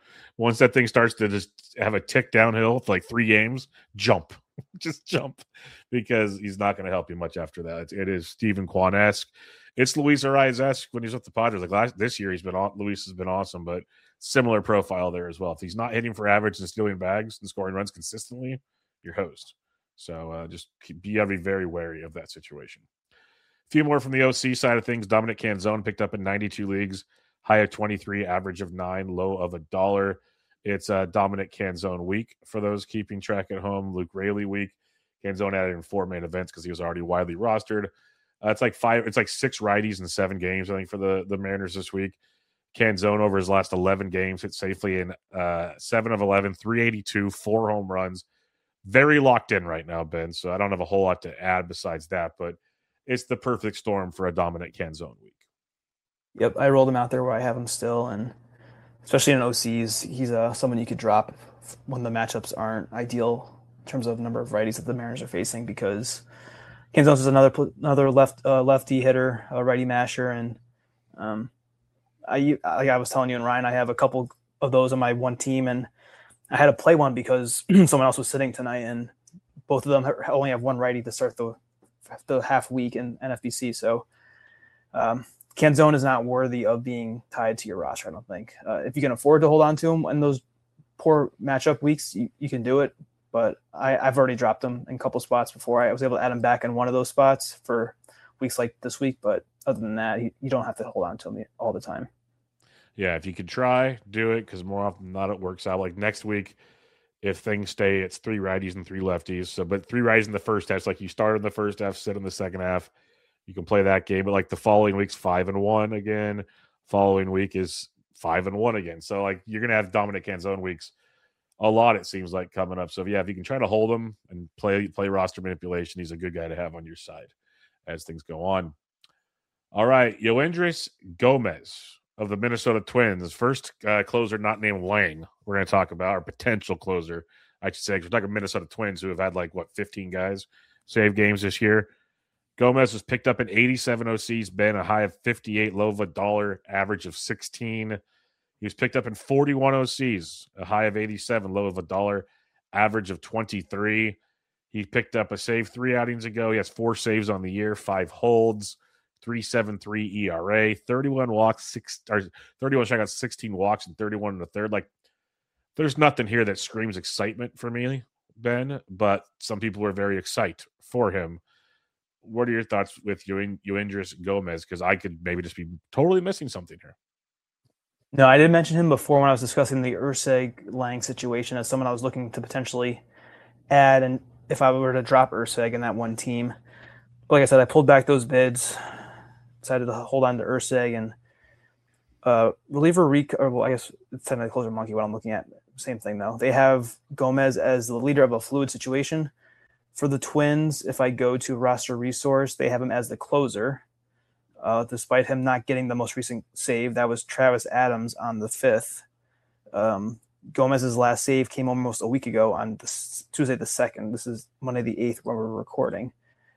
Once that thing starts to just have a tick downhill for like three games, jump. Just jump, because he's not going to help you much after that. It is Stephen Kwan-esque. It's Luis Arias-esque when he's with the Padres. Like last this year, he's been Luis has been awesome, but similar profile there as well. If he's not hitting for average and stealing bags and scoring runs consistently, you're host. So uh, just keep, you got to be very wary of that situation. A few more from the O C side of things. Dominic Canzone picked up in ninety-two leagues, high of twenty-three, average of nine, low of a dollar. It's a Dominic Canzone week for those keeping track at home. Luke Raley week. Canzone added in four main events because he was already widely rostered. Uh, it's like five. It's like six righties in seven games, I think, for the, the Mariners this week. Canzone over his last eleven games hit safely in uh, seven of eleven, three eighty-two, four home runs. Very locked in right now, Ben. So I don't have a whole lot to add besides that, but it's the perfect storm for a Dominic Canzone week. Yep, I rolled him out there where I have him still, and especially in O Cs, he's uh, someone you could drop when the matchups aren't ideal in terms of number of righties that the Mariners are facing, because Canzone is another another left uh, lefty hitter, a righty masher, and um, I like I was telling you and Ryan, I have a couple of those on my one team, and I had to play one because someone else was sitting tonight, and both of them only have one righty to start the the half week in N F B C. So um, Canzone is not worthy of being tied to your roster, I don't think. Uh, if you can afford to hold on to him in those poor matchup weeks, you, you can do it. But I, I've already dropped him in a couple spots before. I was able to add him back in one of those spots for weeks like this week. But other than that, you, you don't have to hold on to him all the time. Yeah, if you could try, do it, because more often than not, it works out. Like next week, if things stay, it's three righties and three lefties. So, but three righties in the first half. It's like you start in the first half, sit in the second half. You can play that game, but like the following week's five and one again. Following week is five and one again. So like you're gonna have Dominic Canzone weeks a lot, it seems like, coming up. So yeah, if you can try to hold him and play play roster manipulation, he's a good guy to have on your side as things go on. All right, Yoendrys Gomez of the Minnesota Twins, first uh, closer not named Lang. We're going to talk about our potential closer, I should say. We're talking Minnesota Twins, who have had like what fifteen guys save games this year. Gomez was picked up in eighty-seven O Cs, been a high of fifty-eight, low of a dollar, average of sixteen. He was picked up in forty-one O Cs, a high of eighty-seven, low of a dollar, average of twenty-three. He picked up a save three outings ago. He has four saves on the year, five holds, three point seven three E R A, thirty-one walks, six or thirty-one strikeouts, sixteen walks, and thirty-one in the third. Like, there's nothing here that screams excitement for me, Ben, but some people are very excited for him. What are your thoughts with Yoendrys Gomez? Because I could maybe just be totally missing something here. No, I did mention him before when I was discussing the Urseg-Lang situation as someone I was looking to potentially add, and if I were to drop Urseg in that one team. But like I said, I pulled back those bids, decided to hold on to Urseg, and uh, reliever Rico, or well, I guess it's technically closer monkey what I'm looking at. Same thing though. They have Gomez as the leader of a fluid situation. For the Twins, if I go to roster resource, they have him as the closer. Uh, despite him not getting the most recent save, that was Travis Adams on the fifth. Um, Gomez's last save came almost a week ago on the, Tuesday the second. This is Monday the eighth when we're recording.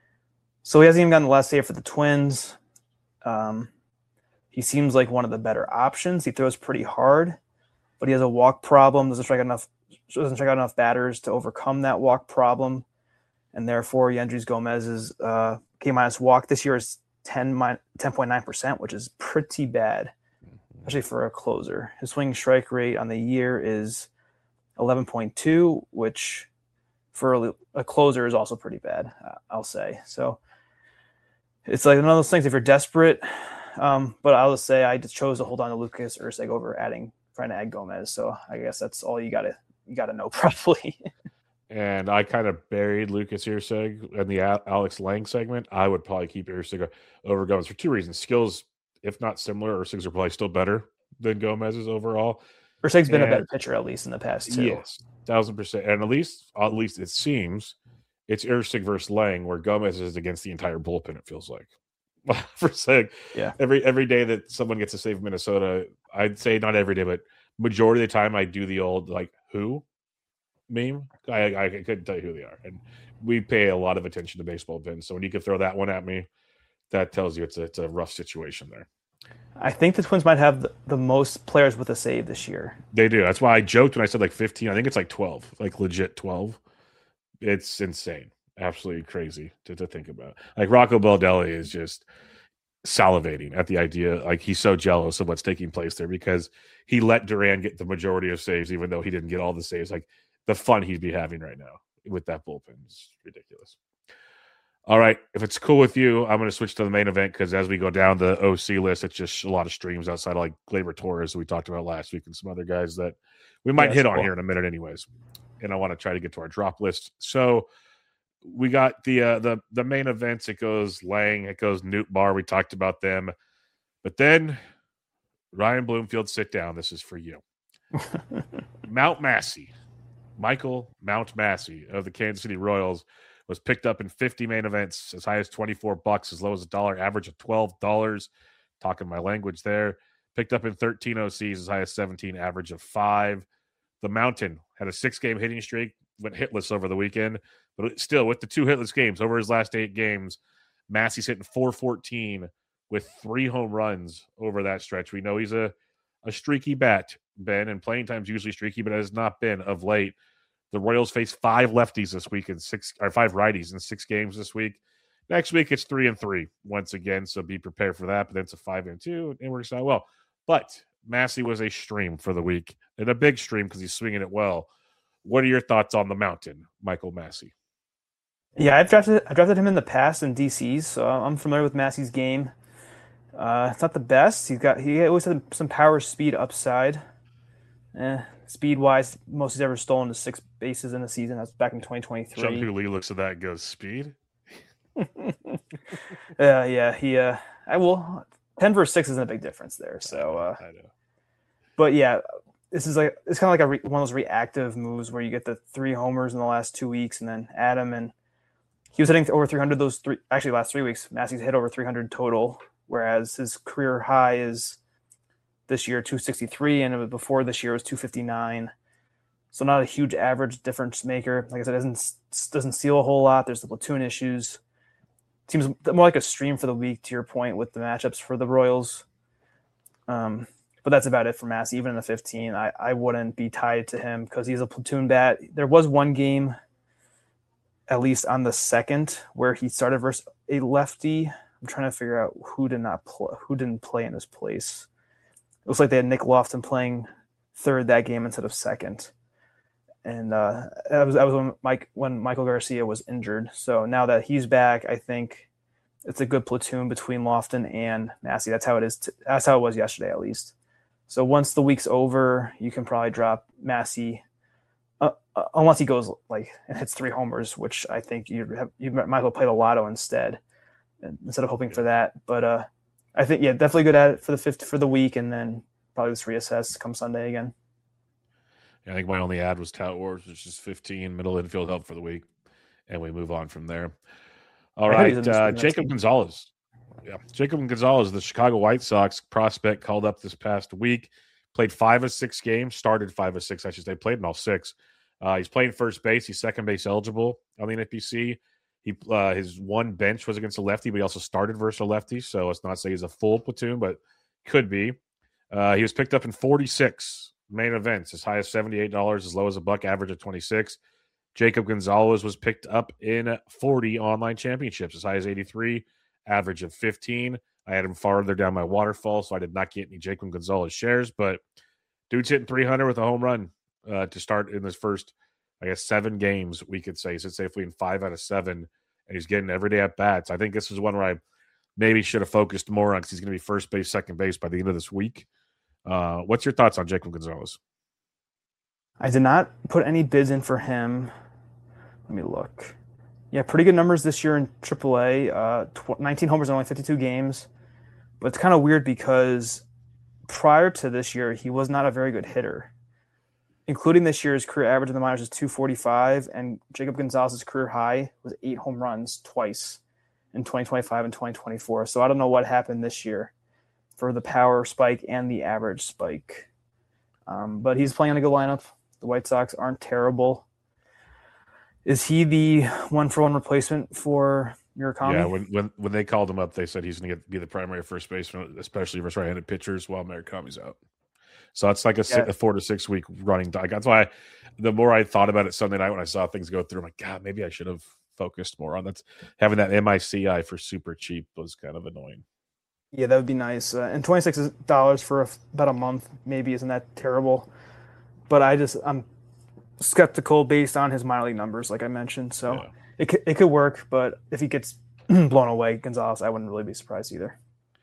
So he hasn't even gotten the last save for the Twins. Um, he seems like one of the better options. He throws pretty hard, but he has a walk problem. Doesn't strike enough. Doesn't strike out enough batters to overcome that walk problem, and therefore Yoendrys Gomez's uh, K minus walk this year is ten point nine percent, which is pretty bad, especially for a closer. His swing strike rate on the year is eleven point two, which for a, a closer is also pretty bad, uh, I'll say. So it's like one of those things if you're desperate, um, but I'll just say I just chose to hold on to Lucas Urseg over adding, trying to add Gomez. So I guess that's all you gotta you gotta know probably. And I kind of buried Lucas Urseg in the Alex Lang segment. I would probably keep Urseg over Gomez for two reasons. Skills, if not similar, Urseg's are probably still better than Gomez's overall. Urseg's been and, a better pitcher, at least in the past, too. Yes, thousand percent. And at least, at least it seems, it's Urseg versus Lang, where Gomez is against the entire bullpen, it feels like. For saying, yeah. every every day that someone gets to save Minnesota, I'd say not every day, but majority of the time I do the old, like, who? meme. I, I couldn't tell you who they are, and we pay a lot of attention to baseball pins. So when you can throw that one at me, that tells you it's a, it's a rough situation there. I think the Twins might have the, the most players with a save this year. They do. That's why I joked when I said like fifteen. I think it's like twelve, like legit twelve. It's insane. Absolutely crazy to, to think about. Like Rocco Baldelli is just salivating at the idea. Like he's so jealous of what's taking place there because he let Duran get the majority of saves, even though he didn't get all the saves. Like the fun he'd be having right now with that bullpen is ridiculous. All right. If it's cool with you, I'm going to switch to the main event because as we go down the O C list, it's just a lot of streams outside of like Gleyber Torres that we talked about last week and some other guys that we might yeah, hit on cool. here in a minute anyways. And I want to try to get to our drop list. So we got the uh, the the main events. It goes Lang. It goes Nootbaar. We talked about them. But then Ryan Bloomfield, sit down. This is for you. Mount Massey. Michael Mount Massey of the Kansas City Royals was picked up in fifty main events, as high as twenty-four bucks, as low as a dollar, average of twelve dollars. Talking my language there. Picked up in thirteen O Cs, as high as seventeen, average of five. The Mountain had a six-game hitting streak, went hitless over the weekend, but still, with the two hitless games over his last eight games, Massey's hitting four fourteen with three home runs over that stretch. We know he's a, a streaky bat, Ben, and playing time's usually streaky, but it has not been of late. The Royals face five lefties this week and six or five righties in six games this week. Next week it's three and three once again, so be prepared for that. But then it's a five and two, and it works out well. But Massey was a stream for the week, and a big stream because he's swinging it well. What are your thoughts on the Mountain, Michael Massey? Yeah, I've drafted I drafted him in the past in D Cs, so I'm familiar with Massey's game. Uh, it's not the best. He's got he always had some power, speed, upside. Eh, speed wise, most he's ever stolen is six bases in a season. That's back in twenty twenty-three. Jung-Hoo Lee looks at that and goes, speed? uh, yeah, he. Uh, I will. Ten versus six isn't a big difference there. So, uh, I know. But yeah, this is like it's kind of like a re, one of those reactive moves where you get the three homers in the last two weeks, and then add him, and he was hitting over three hundred those three. Actually, last three weeks, Massey's hit over three hundred total, whereas his career high is this year two sixty-three, and before this year was two fifty-nine. So not a huge average difference maker. Like I said, doesn't doesn't steal a whole lot. There's the platoon issues. Seems more like a stream for the week, to your point, with the matchups for the Royals. Um, but that's about it for Massey. Even in the fifteen, I, I wouldn't be tied to him because he's a platoon bat. There was one game, at least on the second, where he started versus a lefty. I'm trying to figure out who did not play, who didn't play in his place. It looks like they had Nick Lofton playing third that game instead of second. And uh, that was that was when Mike when Michael Garcia was injured. So now that he's back, I think it's a good platoon between Lofton and Massey. That's how it is. T- that's how it was yesterday, at least. So once the week's over, you can probably drop Massey, uh, uh, unless he goes like and hits three homers, which I think you have you might as well play the lotto instead, instead of hoping for that. But uh, I think yeah, definitely good at it for the fifth for the week, and then probably just reassess come Sunday again. I think my only ad was Tout Wars, which is fifteen middle infield help for the week, and we move on from there. All right, uh, Jacob Gonzalez. Yeah, Jacob Gonzalez, the Chicago White Sox prospect, called up this past week. Played five of six games, started five of six, I should say. Played in all six. Uh, he's playing first base. He's second base eligible on the N F B C. He uh, his one bench was against a lefty, but he also started versus a lefty. So let's not say he's a full platoon, but could be. Uh, he was picked up in forty-six main events, as high as seventy-eight dollars, as low as a buck, average of twenty-six. Jacob Gonzalez was picked up in forty online championships, as high as eighty-three, average of fifteen. I had him farther down my waterfall, so I did not get any Jacob Gonzalez shares, but dude's hitting three hundred with a home run uh, to start in his first, I guess, seven games, we could say. So safely in five out of seven, and he's getting everyday at-bats. I think this is one where I maybe should have focused more on because he's going to be first base, second base by the end of this week. Uh, what's your thoughts on Jacob Gonzalez? I did not put any bids in for him. Let me look. Yeah, pretty good numbers this year in triple A. Uh, tw- nineteen homers in only fifty-two games. But it's kind of weird because prior to this year, he was not a very good hitter. Including this year, his career average in the minors is two forty-five, and Jacob Gonzalez's career high was eight home runs twice in twenty twenty-five and twenty twenty-four. So I don't know what happened this year for the power spike and the average spike. Um, but he's playing in a good lineup. The White Sox aren't terrible. Is he the one-for-one replacement for Murakami. Yeah, when when when they called him up, they said he's going to be the primary first baseman, especially versus right-handed pitchers, while Murakami's out. So it's like a, Yeah. six, a four to six week running dog. That's why I, the more I thought about it Sunday night when I saw things go through, I'm like, God, maybe I should have focused more on that. Having that M I C I for super cheap was kind of annoying. Yeah, that would be nice. Uh, and twenty-six dollars for a, about a month maybe isn't that terrible. But I just I'm skeptical based on his minor league numbers, like I mentioned. So yeah. it could, it could work, but if he gets blown away, Gonzalez, I wouldn't really be surprised either.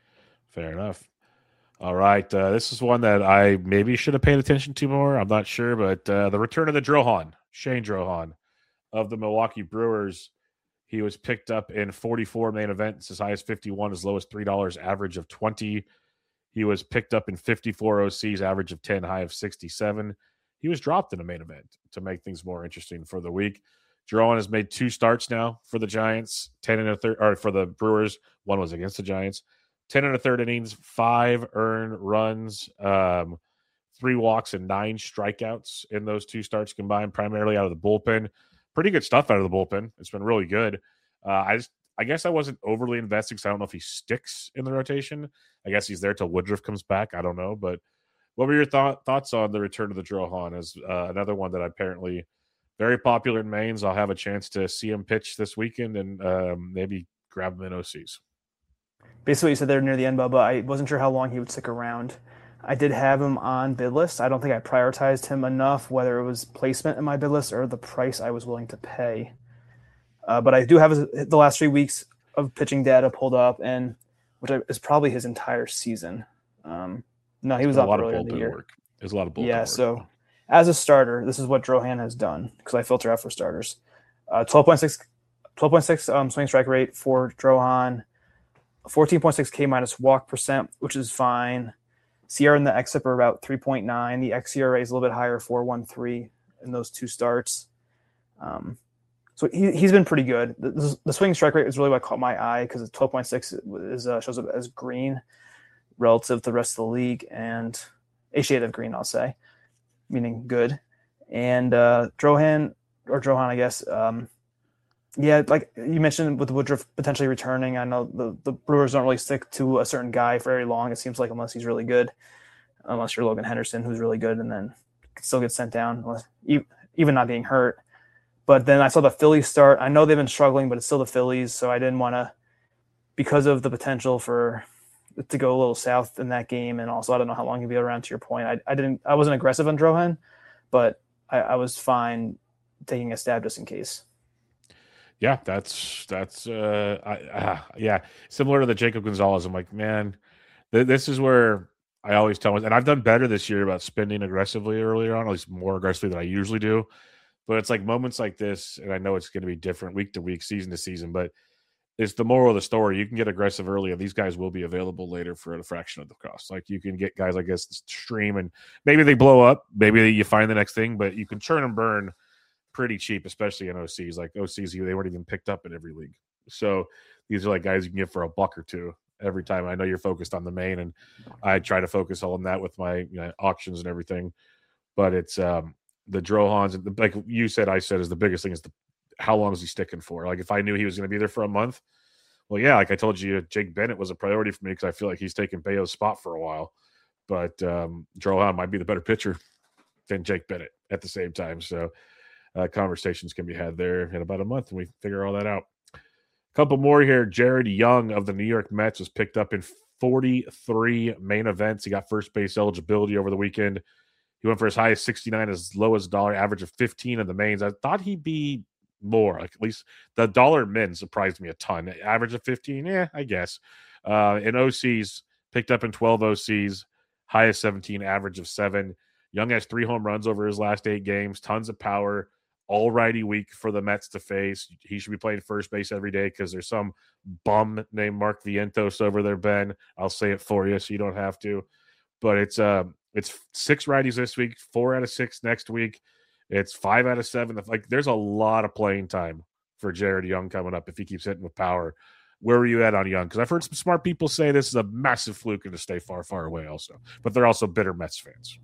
Fair enough. All right, uh, this is one that I maybe should have paid attention to more. I'm not sure, but uh, the return of the Drohan, Shane Drohan, of the Milwaukee Brewers. He was picked up in forty-four main events, as high as fifty-one, as low as three dollars, average of twenty. He was picked up in fifty-four O Cs, average of ten, high of sixty-seven. He was dropped in a main event to make things more interesting for the week. Drohan has made two starts now for the Giants, ten and a third, or for the Brewers. One was against the Giants. ten and a third innings, five earned runs, um, three walks, and nine strikeouts in those two starts combined, primarily out of the bullpen. Pretty good stuff out of the bullpen. It's been really good. Uh, I just, I guess I wasn't overly invested because I don't know if he sticks in the rotation. I guess he's there till Woodruff comes back. I don't know. But what were your th- thoughts on the return of the Drohan as uh, another one that apparently very popular in Mainz? I'll have a chance to see him pitch this weekend and um, maybe grab him in O Cs. Basically, what you said there near the end, Bubba, I wasn't sure how long he would stick around. I did have him on bid list. I don't think I prioritized him enough, whether it was placement in my bid list or the price I was willing to pay. Uh, but I do have his, the last three weeks of pitching data pulled up, and which is probably his entire season. Um, no, he was up earlier in the year. Work. There's a lot of bullpen yeah, work. So as a starter, this is what Drohan has done because I filter out for starters. Uh, twelve point six, twelve point six um, swing strike rate for Drohan. fourteen point six K minus walk percent, which is fine. C R and the X I P are about three point nine. The X E R A is a little bit higher, four point one three in those two starts. Um, so he, he's been pretty good. The, the swing strike rate is really what caught my eye because twelve point six is, uh, shows up as green relative to the rest of the league, and a shade of green, I'll say, meaning good. And uh, Drohan, or Drohan, I guess, um, yeah, like you mentioned with Woodruff potentially returning, I know the, the Brewers don't really stick to a certain guy very long, it seems like, unless he's really good, unless you're Logan Henderson, who's really good, and then still gets sent down, unless, even not being hurt. But then I saw the Phillies start. I know they've been struggling, but it's still the Phillies, so I didn't want to, because of the potential for it to go a little south in that game, and also I don't know how long he'll be around, to your point. I, I didn't, I wasn't aggressive on Drohan, but I, I was fine taking a stab just in case. Yeah, that's that's uh, I, uh, yeah, similar to the Jacob Gonzalez. I'm like, man, th- this is where I always tell myself, and I've done better this year about spending aggressively earlier on, at least more aggressively than I usually do. But it's like moments like this, and I know it's going to be different week to week, season to season, but it's the moral of the story. You can get aggressive early, and these guys will be available later for a fraction of the cost. Like you can get guys, I guess, stream, and maybe they blow up, maybe you find the next thing, but you can churn and burn pretty cheap, especially in O Cs. Like O Cs, they weren't even picked up in every league. So these are like guys you can get for a buck or two every time. I know you're focused on the main, and I try to focus on that with my you know, auctions and everything. But it's um, the Drohans, and like you said, I said, is the biggest thing is the how long is he sticking for? Like if I knew he was going to be there for a month, well, yeah, like I told you, Jake Bennett was a priority for me because I feel like he's taken Bayo's spot for a while. But um, Drohan might be the better pitcher than Jake Bennett at the same time. So Uh, conversations can be had there in about a month, and we figure all that out. A couple more here. Jared Young of the New York Mets was picked up in forty-three main events. He got first base eligibility over the weekend. He went for as high as sixty-nine, as low as a dollar, average of fifteen in the mains. I thought he'd be more, like at least the dollar min surprised me a ton. Average of fifteen, yeah, I guess. Uh, in O Cs, picked up in twelve O Cs, high as seventeen, average of seven. Young has three home runs over his last eight games, tons of power. All righty week for the Mets to face. He should be playing first base every day because there's some bum named Mark Vientos over there, Ben. I'll say it for you so you don't have to. But it's uh, it's six righties this week, four out of six next week. It's five out of seven. Like there's a lot of playing time for Jared Young coming up if he keeps hitting with power. Where were you at on Young? Because I've heard some smart people say this is a massive fluke and to stay far, far away also. But they're also bitter Mets fans.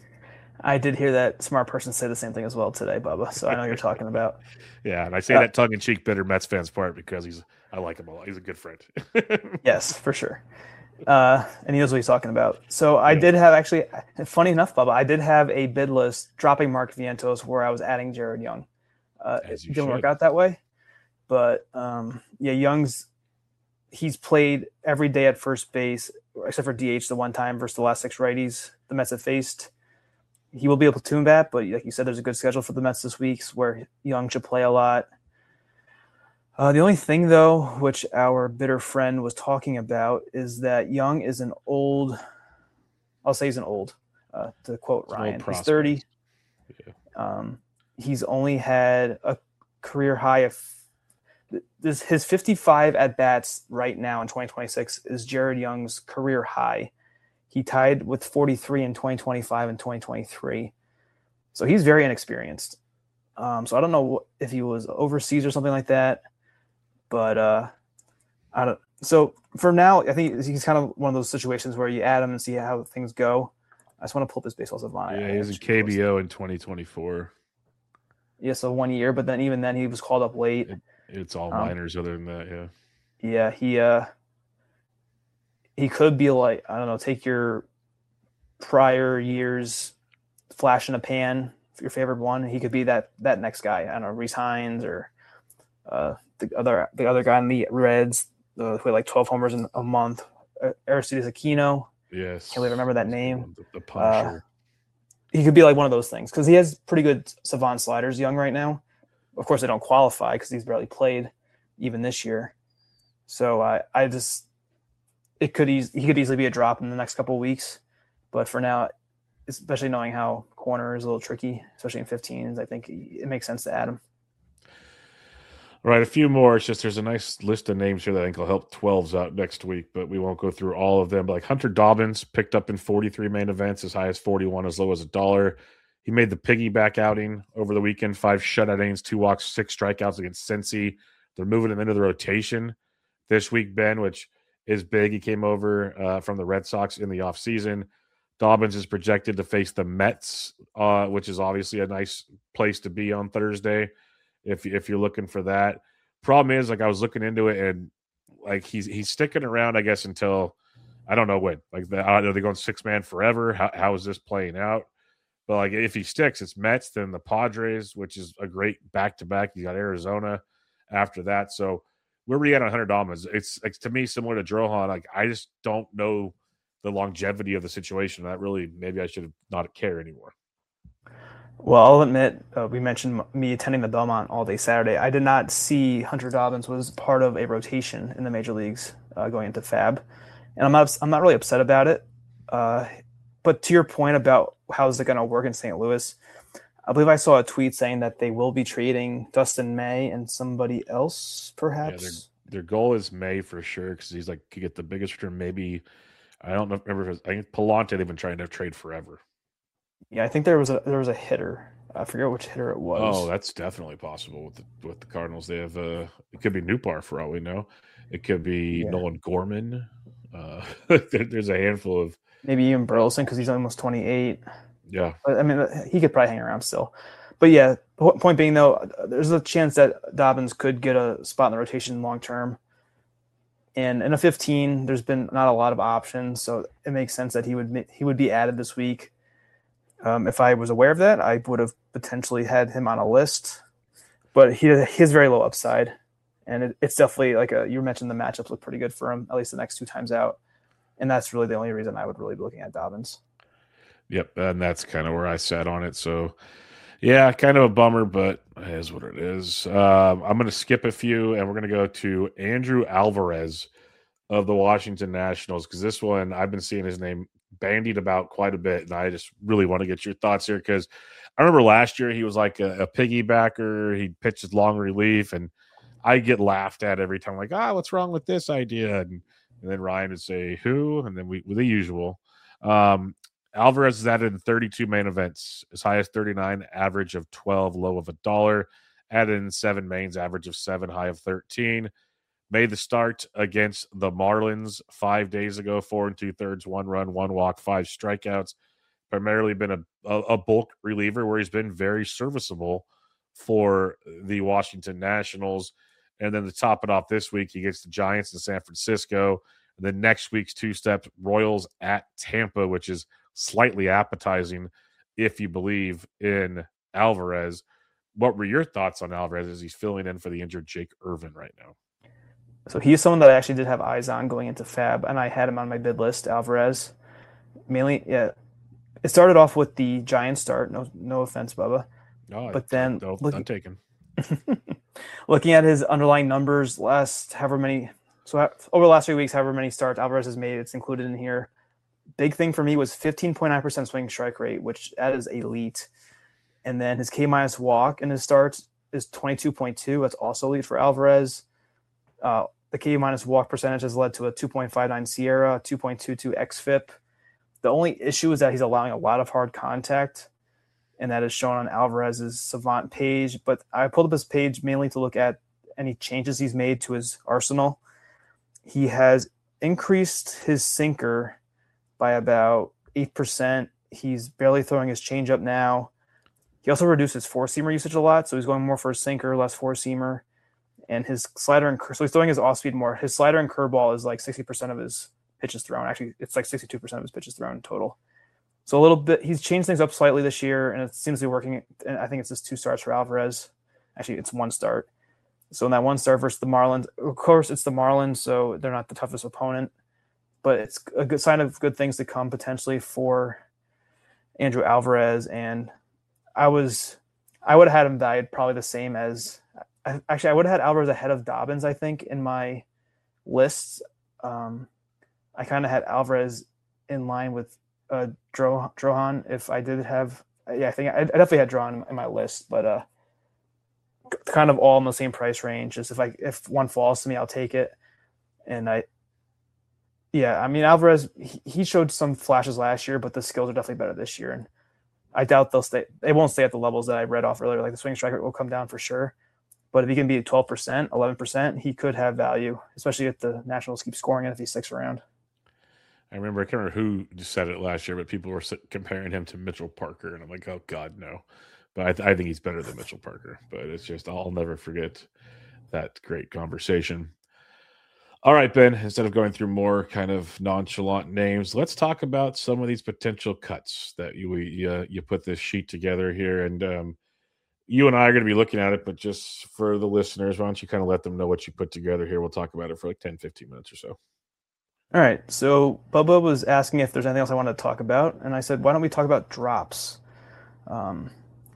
I did hear that smart person say the same thing as well today, Bubba. So I know you're talking about. Yeah, and I say uh, that tongue-in-cheek bitter Mets fans part because he's I like him a lot. He's a good friend. Yes, for sure. Uh, and he knows what he's talking about. So I Yeah. did have actually, funny enough, Bubba, I did have a bid list dropping Mark Vientos where I was adding Jared Young. Uh, it As you didn't should. work out that way, but um, yeah, Young's he's played every day at first base except for D H the one time versus the last six righties the Mets have faced. He will be a platoon bat, but like you said, there's a good schedule for the Mets this week where Young should play a lot. Uh, the only thing, though, which our bitter friend was talking about, is that Young is an old. I'll say he's an old. Uh, to quote It's an old Ryan, he's prospect. thirty. Yeah. Um, he's only had a career high of this. His fifty-five at bats right now in twenty twenty-six is Jared Young's career high. He tied with forty-three in twenty twenty-five and twenty twenty-three. So he's very inexperienced. Um, so I don't know if he was overseas or something like that. But uh, I don't. So for now, I think he's kind of one of those situations where you add him and see how things go. I just want to pull up his baseball savant. Yeah, he's in K B O in twenty twenty-four. Yeah, so one year, but then even then he was called up late. It, it's all Um, minors other than that, yeah. Yeah, he uh, he could be like, I don't know, take your prior year's flash in a pan, your favorite one. He could be that that next guy. I don't know, Reese Hines or uh, the other the other guy in the Reds, uh, who had like twelve homers in a month. Uh, Aristides Aquino. Yes. Can't really remember that That's the name. one, The, the Punisher. Uh, he could be like one of those things because he has pretty good savant sliders young right now. Of course, they don't qualify because he's barely played even this year. So I, I just it could eas- he could easily be a drop in the next couple of weeks. But for now, especially knowing how corner is a little tricky, especially in fifteens, I think it makes sense to add him. All right, a few more. It's just there's a nice list of names here that I think will help twelves out next week, but we won't go through all of them. But like Hunter Dobbins picked up in forty-three main events, as high as forty-one, as low as a dollar. He made the piggyback outing over the weekend, five shutout innings, two walks, six strikeouts against Cincy. They're moving him into the rotation this week, Ben, which is big. He came over uh, from the Red Sox in the offseason. Dobbins is projected to face the Mets, uh, which is obviously a nice place to be on Thursday if if you're looking for that. Problem is, like I was looking into it, and like he's he's sticking around, I guess, until I don't know when. Like, the, are they going six man forever? How how is this playing out? But like if he sticks, it's Mets, then the Padres, which is a great back to back. You got Arizona after that. So where we at on Hunter Dobbins? It's, it's to me similar to Drohan. Like I just don't know the longevity of the situation. That really maybe I should have not care anymore. Well, I'll admit, uh, we mentioned me attending the Belmont all day Saturday. I did not see Hunter Dobbins was part of a rotation in the major leagues uh, going into Fab, and I'm not I'm not really upset about it. Uh, but to your point about how is it going to work in Saint Louis, I believe I saw a tweet saying that they will be trading Dustin May and somebody else, perhaps. Yeah, their, their goal is May for sure because he's like could get the biggest return. Maybe I don't know. Remember, if it was, I think Palante they've been trying to trade forever. Yeah, I think there was a there was a hitter. I forget which hitter it was. Oh, that's definitely possible with the with the Cardinals. They have uh, it could be Newbar for all we know. It could be Yeah. Nolan Gorman. Uh, there, there's a handful of maybe even Burleson because he's almost twenty-eight. yeah. But, I mean, he could probably hang around still. But yeah, po- point being though, there's a chance that Dobbins could get a spot in the rotation long term. And in a fifteen, there's been not a lot of options, so it makes sense that he would he would be added this week. Um, if I was aware of that, I would have potentially had him on a list. But he he has very low upside, and it, it's definitely like a, you mentioned the matchups look pretty good for him at least the next two times out, and that's really the only reason I would really be looking at Dobbins. Yep, and that's kind of where I sat on it. So, yeah, kind of a bummer, but it is what it is. Um, I'm going to skip a few, and we're going to go to Andrew Alvarez of the Washington Nationals because this one I've been seeing his name bandied about quite a bit, and I just really want to get your thoughts here because I remember last year he was like a, a piggybacker. He pitched his long relief, and I get laughed at every time, like, ah, what's wrong with this idea? And, and then Ryan would say, who? And then we, with the usual. Um, Alvarez is added in thirty-two main events, as high as thirty-nine, average of twelve, low of a dollar. Added in seven mains, average of seven, high of thirteen. Made the start against the Marlins five days ago, four and two thirds, one run, one walk, five strikeouts. Primarily been a, a, a bulk reliever where he's been very serviceable for the Washington Nationals. And then to top it off this week, he gets the Giants in San Francisco. And then next week's two-step, Royals at Tampa, which is slightly appetizing if you believe in Alvarez. What were your thoughts on Alvarez as he's filling in for the injured Jake Irvin right now? So he's someone that I actually did have eyes on going into Fab, and I had him on my bid list, Alvarez. Mainly, yeah. It started off with the Giants start. No, no offense, Bubba. No, but then no, look, I'm taken. Looking at his underlying numbers, last however many, so over the last three weeks, however many starts Alvarez has made, it's included in here. Big thing for me was fifteen point nine percent swing strike rate, which that is elite. And then his K minus walk in his starts is twenty-two point two. That's also elite for Alvarez. Uh, the K minus walk percentage has led to a two point five nine Sierra, two point two two X F I P. The only issue is that he's allowing a lot of hard contact, and that is shown on Alvarez's Savant page. But I pulled up his page mainly to look at any changes he's made to his arsenal. He has increased his sinker by about eight percent. He's barely throwing his changeup now. He also reduced his four-seamer usage a lot, so he's going more for a sinker, less four-seamer. And his slider and cur- so he's throwing his off-speed more. His slider and curveball is like sixty percent of his pitches thrown. Actually, it's like sixty-two percent of his pitches thrown in total. So a little bit, he's changed things up slightly this year, and it seems to be working. And I think it's just two starts for Alvarez. Actually, it's one start. So in that one start versus the Marlins, of course, it's the Marlins, so they're not the toughest opponent. But it's a good sign of good things to come potentially for Andrew Alvarez. And I was, I would have had him valued probably the same as, actually, I would have had Alvarez ahead of Dobbins, I think, in my lists. Um, I kind of had Alvarez in line with uh, Dro- Drohan if I did have, yeah, I think I, I definitely had Drohan in my list, but uh, kind of all in the same price range. Just if I if one falls to me, I'll take it. And I, yeah, I mean Alvarez, he, he showed some flashes last year, but the skills are definitely better this year, and I doubt they'll stay. They won't stay at the levels that I read off earlier. Like the swing strike rate will come down for sure. But if he can be at twelve percent, eleven percent, he could have value, especially if the Nationals keep scoring and if he sticks around. I remember, I can't remember who just said it last year, but people were comparing him to Mitchell Parker. And I'm like, oh, God, no. But I, th- I think he's better than Mitchell Parker. But it's just, I'll never forget that great conversation. All right, Ben, instead of going through more kind of nonchalant names, let's talk about some of these potential cuts that you you, uh, you put this sheet together here. And um, you and I are going to be looking at it, but just for the listeners, why don't you kind of let them know what you put together here? We'll talk about it for like ten, fifteen minutes or so. All right. So Bubba was asking if there's anything else I wanted to talk about. And I said, why don't we talk about drops? Um,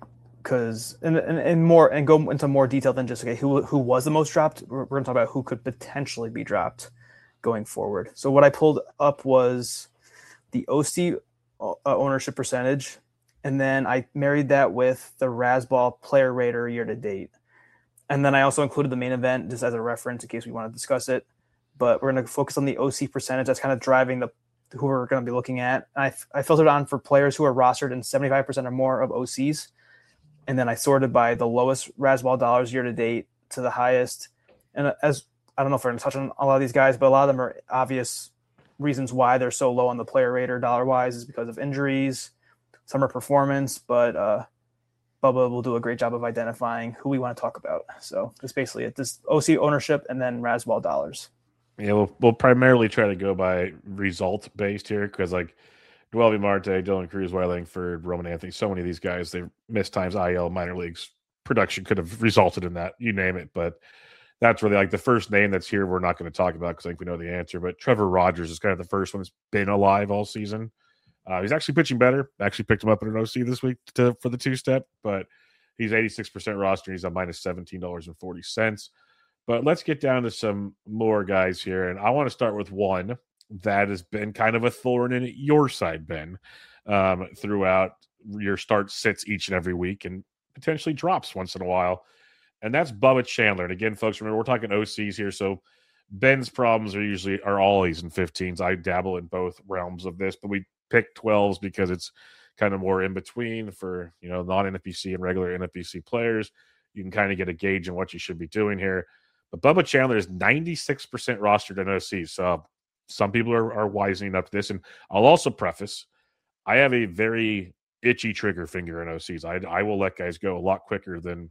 because and, and, and more and go into more detail than just, okay, who, who was the most dropped? We're, we're going to talk about who could potentially be dropped going forward. So what I pulled up was the O C uh, ownership percentage. And then I married that with the Razzball player rater year to date. And then I also included the main event just as a reference in case we want to discuss it. But we're going to focus on the O C percentage. That's kind of driving the who we're going to be looking at. I, I filtered on for players who are rostered in seventy-five percent or more of O Cs. And then I sorted by the lowest Razzball dollars year to date to the highest. And as I don't know if we're going to touch on a lot of these guys, but a lot of them are obvious reasons why they're so low on the player rater dollar wise is because of injuries. Some are performance, but uh, Bubba will do a great job of identifying who we want to talk about. So that's basically it. This O C ownership and then Razzball dollars. Yeah, we'll, we'll primarily try to go by result based here because, like, Duelvi Marte, Dylan Cruz, Wiley Langford, Roman Anthony, so many of these guys, they missed times I L, minor leagues. Production could have resulted in that, you name it. But that's really like the first name that's here we're not going to talk about because I think we know the answer. But Trevor Rogers is kind of the first one that's been alive all season. Uh, he's actually pitching better. Actually picked him up in an O C this week to, for the two-step, but he's eighty-six percent roster. He's on minus seventeen dollars and forty cents. But let's get down to some more guys here. And I want to start with one that has been kind of a thorn in your side, Ben, um, throughout your start sits each and every week and potentially drops once in a while. And that's Bubba Chandler. And again, folks, remember, we're talking O Cs here. So Ben's problems are usually are always in fifteens. I dabble in both realms of this, but we pick twelves because it's kind of more in between for, you know, non-N F B C and regular N F B C players. You can kind of get a gauge on what you should be doing here. But Bubba Chandler is ninety-six percent rostered in O Cs. So some people are, are wisening up to this. And I'll also preface, I have a very itchy trigger finger in O Cs. I, I will let guys go a lot quicker than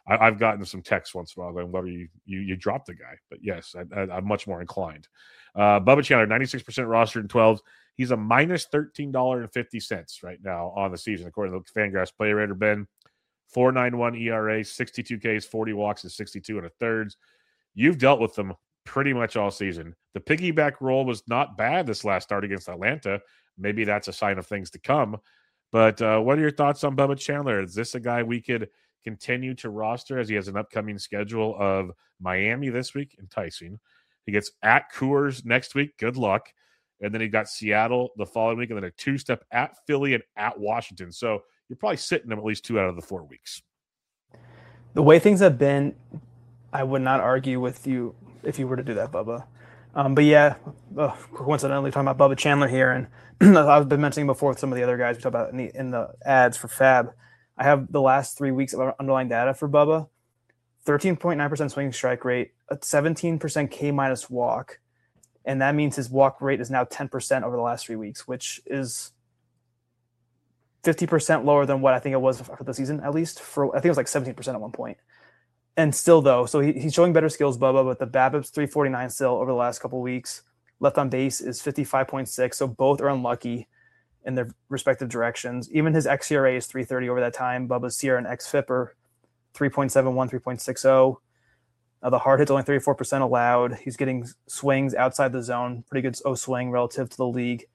I, I've gotten some texts once in a while going, "What are you? You you dropped the guy?" But yes, I, I, I'm much more inclined. Uh, Bubba Chandler, ninety-six percent rostered in twelve. He's a minus thirteen dollars and fifty cents right now on the season, according to the Fangraphs Player Rater. Ben, four point nine one E R A, sixty-two Ks, forty walks, and sixty-two and a thirds. You've dealt with them pretty much all season. The piggyback role was not bad this last start against Atlanta. Maybe that's a sign of things to come. But uh, what are your thoughts on Bubba Chandler? Is this a guy we could continue to roster as he has an upcoming schedule of Miami this week? Enticing. He gets at Coors next week. Good luck. And then he got Seattle the following week, and then a two-step at Philly and at Washington. So you're probably sitting him at least two out of the four weeks. The way things have been, I would not argue with you if you were to do that, Bubba. Um, but yeah, uh, coincidentally talking about Bubba Chandler here, and I've been mentioning before with some of the other guys we talked about in the, in the ads for Fab. I have the last three weeks of underlying data for Bubba: thirteen point nine percent swinging strike rate, a seventeen percent K minus walk, and that means his walk rate is now ten percent over the last three weeks, which is fifty percent lower than what I think it was for the season, at least. For I think it was like seventeen percent at one point. And still, though, so he, he's showing better skills, Bubba, but the BABIP's three forty-nine still over the last couple of weeks. Left on base is fifty-five point six, so both are unlucky in their respective directions. Even his X E R A is three thirty over that time. Bubba's S I E R and X F I P are three point seven one, three point six oh. Uh, the hard hit's only thirty-four percent allowed. He's getting swings outside the zone. Pretty good O swing relative to the league.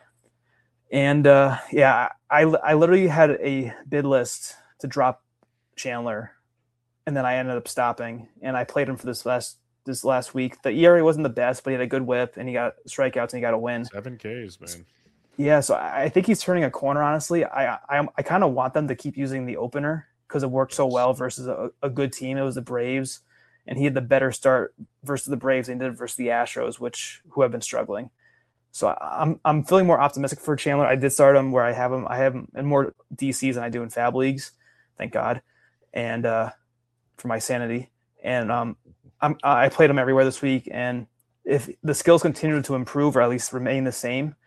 And, uh, yeah, I, I literally had a bid list to drop Chandler, and then I ended up stopping, and I played him for this last this last week. The E R A wasn't the best, but he had a good whip, and he got strikeouts, and he got a win. Seven Ks, man. Yeah, so I think he's turning a corner, honestly. I I, I kind of want them to keep using the opener because it worked so well versus a, a good team. It was the Braves, and he had the better start versus the Braves than he did versus the Astros, which who have been struggling. So I'm I'm feeling more optimistic for Chandler. I did start him where I have him. I have him in more D Cs than I do in Fab leagues, thank God, and uh, for my sanity. And um, I'm, I played him everywhere this week. And if the skills continue to improve or at least remain the same,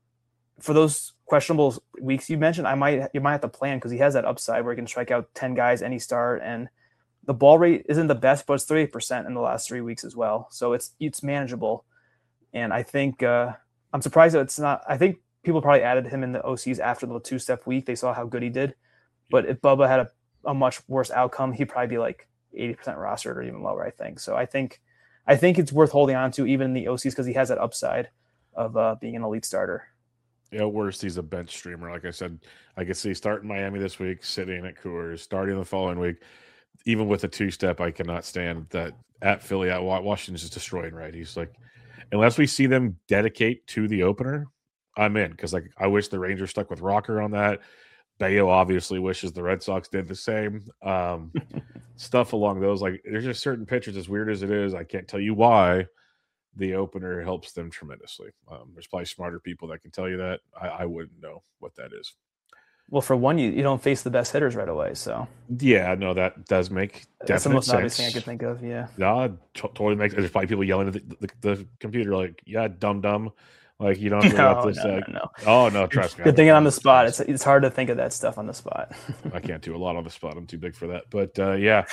for those questionable weeks you mentioned, I might you might have to plan because he has that upside where he can strike out ten guys any start, and the ball rate isn't the best, but it's thirty-eight percent in the last three weeks as well. So it's it's manageable, and I think. Uh, I'm surprised that it's not. I think people probably added him in the O Cs after the two-step week. They saw how good he did. But if Bubba had a, a much worse outcome, he'd probably be like eighty percent rostered or even lower, I think. So I think I think it's worth holding on to even in the O Cs because he has that upside of uh, being an elite starter. Yeah, worse, he's a bench streamer. Like I said, I could see starting Miami this week, sitting at Coors, starting the following week. Even with a two-step, I cannot stand that at Philly, at Washington's just destroying, right? He's like, unless we see them dedicate to the opener, I'm in because like I wish the Rangers stuck with Rocker on that. Bayo obviously wishes the Red Sox did the same. Um, stuff along those. Like there's just certain pitchers, as weird as it is, I can't tell you why the opener helps them tremendously. Um, there's probably smarter people that can tell you that. I, I wouldn't know what that is. Well, for one, you, you don't face the best hitters right away, so yeah, no, that does make definite That's the most sense. obvious thing I could think of. Yeah, no, t- totally makes. There's probably people yelling at the, the, the computer like, "Yeah, dumb, dumb." Like you don't have to no, let this. no, uh, no, no. Oh no, trust me. Good thing on the spot. It's it's hard to think of that stuff on the spot. I can't do a lot on the spot. I'm too big for that. But uh, yeah,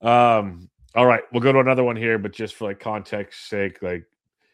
um, all right, we'll go to another one here. But just for like context sake, like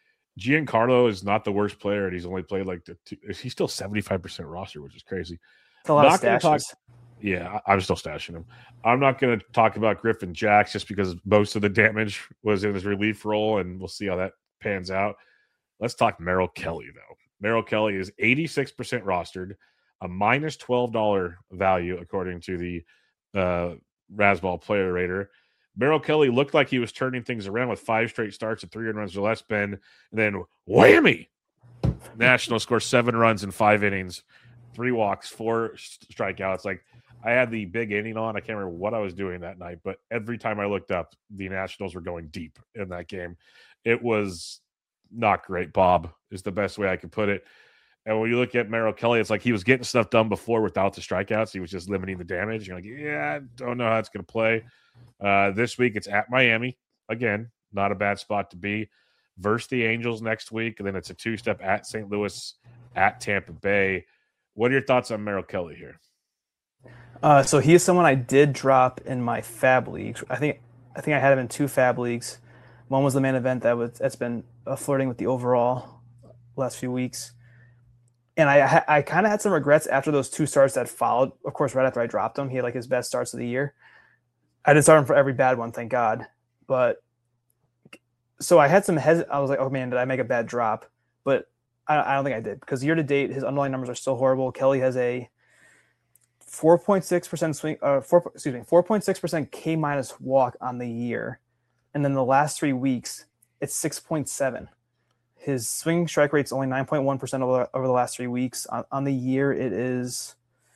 Giancarlo is not the worst player, and he's only played like the two, he's still seventy-five percent roster, which is crazy. It's a lot Not of gonna stashes. talk- Yeah, I- I'm still stashing him. I'm not going to talk about Griffin Jacks just because most of the damage was in his relief role, and we'll see how that pans out. Let's talk Merrill Kelly, though. Merrill Kelly is eighty-six percent rostered, a minus twelve dollars value, according to the uh, Razzball Player Rater. Merrill Kelly looked like he was turning things around with five straight starts at three earned runs or less, Ben, and then whammy! National scores seven runs in five innings, three walks, four strikeouts. Like, I had the big inning on. I can't remember what I was doing that night, but every time I looked up, the Nationals were going deep in that game. It was not great, Bob, is the best way I could put it. And when you look at Merrill Kelly, it's like he was getting stuff done before without the strikeouts. He was just limiting the damage. You're like, yeah, I don't know how it's going to play. Uh, this week, it's at Miami. Again, not a bad spot to be. Versus the Angels next week, and then it's a two-step at Saint Louis, at Tampa Bay. What are your thoughts on Merrill Kelly here? Uh, so he is someone I did drop in my fab leagues. I think I think I had him in two fab leagues. One was the main event that was that's been uh, flirting with the overall last few weeks, and I I kind of had some regrets after those two starts that followed. Of course, right after I dropped him, he had like his best starts of the year. I didn't start him for every bad one, thank God. But so I had some hes. I was like, oh man, did I make a bad drop? But I, I don't think I did, because year to date his underlying numbers are still horrible. Kelly has a four point six percent swing, uh, four, excuse me, four point six percent K minus walk on the year. And then the last three weeks, it's six point seven. His swing strike rate's only nine point one percent over, over the last three weeks. On, on the year, it is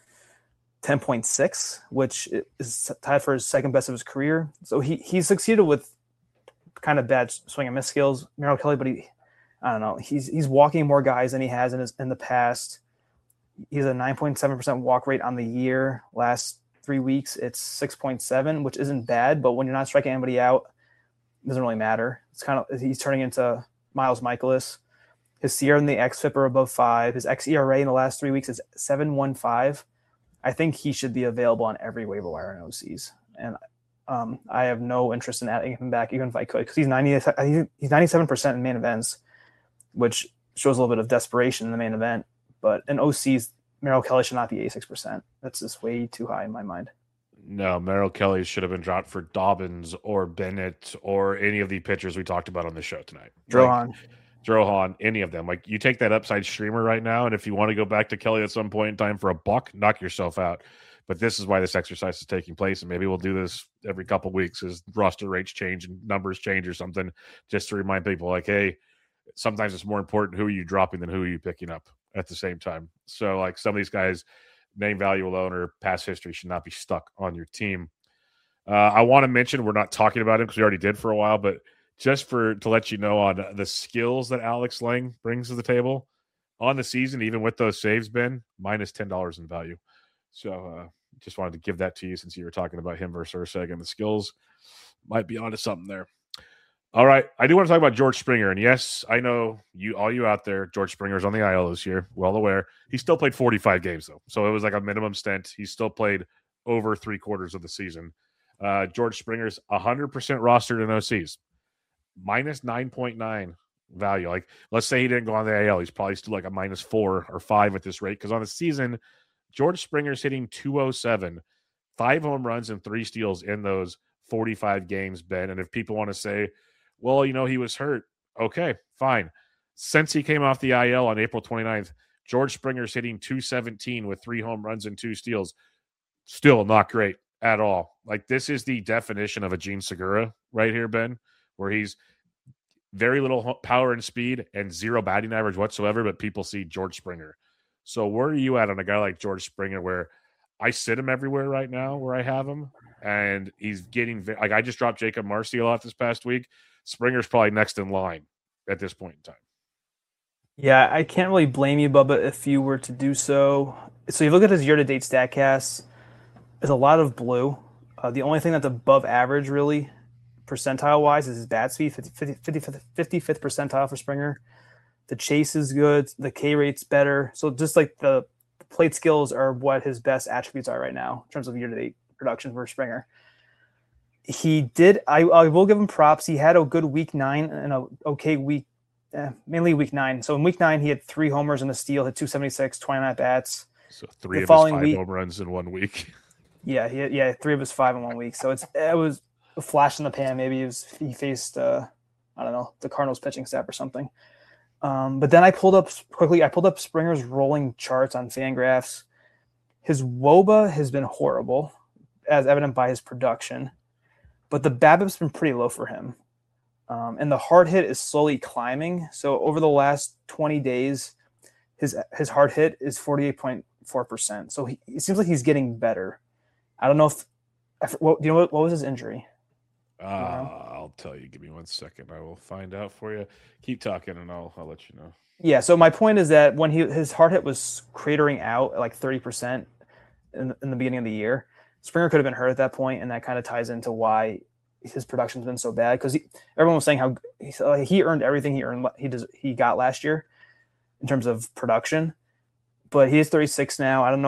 ten point six, which is tied for his second best of his career. So he he succeeded with kind of bad swing and miss skills, Merrill Kelly, but he, I don't know, he's he's walking more guys than he has in his in the past. He's a nine point seven percent walk rate on the year. Last three weeks, it's six point seven, which isn't bad, but when you're not striking anybody out, it doesn't really matter. It's kind of, he's turning into Miles Michaelis. His Sierra and the X F I P are above five. His X E R A in the last three weeks is seven point one five. I think he should be available on every waiver wire in O Cs. And um, I have no interest in adding him back, even if I could, because he's ninety, he's ninety-seven percent in main events, which shows a little bit of desperation in the main event. But in O Cs, Merrill Kelly should not be eighty-six percent. That's just way too high in my mind. No, Merrill Kelly should have been dropped for Dobbins or Bennett or any of the pitchers we talked about on the show tonight. Drohan. Like, Drohan, any of them. Like, you take that upside streamer right now, and if you want to go back to Kelly at some point in time for a buck, knock yourself out. But this is why this exercise is taking place, and maybe we'll do this every couple of weeks as roster rates change and numbers change or something, just to remind people, like, hey, sometimes it's more important who are you dropping than who are you picking up at the same time. So, like, some of these guys, name value alone or past history should not be stuck on your team. Uh, I want to mention, we're not talking about him because we already did for a while, but just for to let you know on the skills that Alex Lang brings to the table on the season, even with those saves, Ben, minus ten dollars in value. So uh, just wanted to give that to you since you were talking about him versus Urseg, and the skills might be onto something there. All right, I do want to talk about George Springer, and yes, I know you, all you out there, George Springer's on the I L this year, well aware. He still played forty-five games, though, so it was like a minimum stint. He still played over three quarters of the season. Uh, George Springer's one hundred percent rostered in O Cs, minus nine point nine value. Like, let's say he didn't go on the A L, he's probably still like a minus four or five at this rate, because on the season, George Springer's hitting two oh seven, five home runs and three steals in those forty-five games, Ben. And if people want to say, well, you know, he was hurt, okay, fine. Since he came off the I L on April twenty-ninth, George Springer's hitting two seventeen with three home runs and two steals. Still not great at all. Like, this is the definition of a Gene Segura right here, Ben, where he's very little power and speed and zero batting average whatsoever, but people see George Springer. So where are you at on a guy like George Springer, where I sit him everywhere right now where I have him, and he's getting – like, I just dropped Jacob Marcial off this past week. Springer's probably next in line at this point in time. Yeah, I can't really blame you, Bubba, if you were to do so. So you look at his year-to-date StatCast, there's a lot of blue. Uh, the only thing that's above average, really, percentile-wise, is his bat speed, fifty-fifth percentile for Springer. The chase is good. The K rate's better. So just like the, the plate skills are what his best attributes are right now in terms of year-to-date production for Springer. He did. I, I will give him props. He had a good week nine and a okay week, eh, mainly week nine. So in week nine, he had three homers and a steal, hit two seventy-six, twenty-nine at bats. So three the of his five week, home runs in one week. Yeah, he had, yeah, three of his five in one week. So it's it was a flash in the pan. Maybe he was he faced uh, I don't know, the Cardinals pitching staff or something. Um, but then I pulled up quickly. I pulled up Springer's rolling charts on Fangraphs. His W O B A has been horrible, as evident by his production. But the BABIP's been pretty low for him. Um, and the hard hit is slowly climbing. So over the last twenty days, his his hard hit is forty-eight point four percent. So he, it seems like he's getting better. I don't know if – what, do you know what, what was his injury? Uh, I'll tell you. Give me one second. I will find out for you. Keep talking, and I'll I'll let you know. Yeah, so my point is that when he his hard hit was cratering out at like thirty percent in, in the beginning of the year, Springer could have been hurt at that point, and that kind of ties into why his production's been so bad, because everyone was saying how he, like, he earned everything he earned he does he got last year in terms of production, but he is thirty-six now. I don't know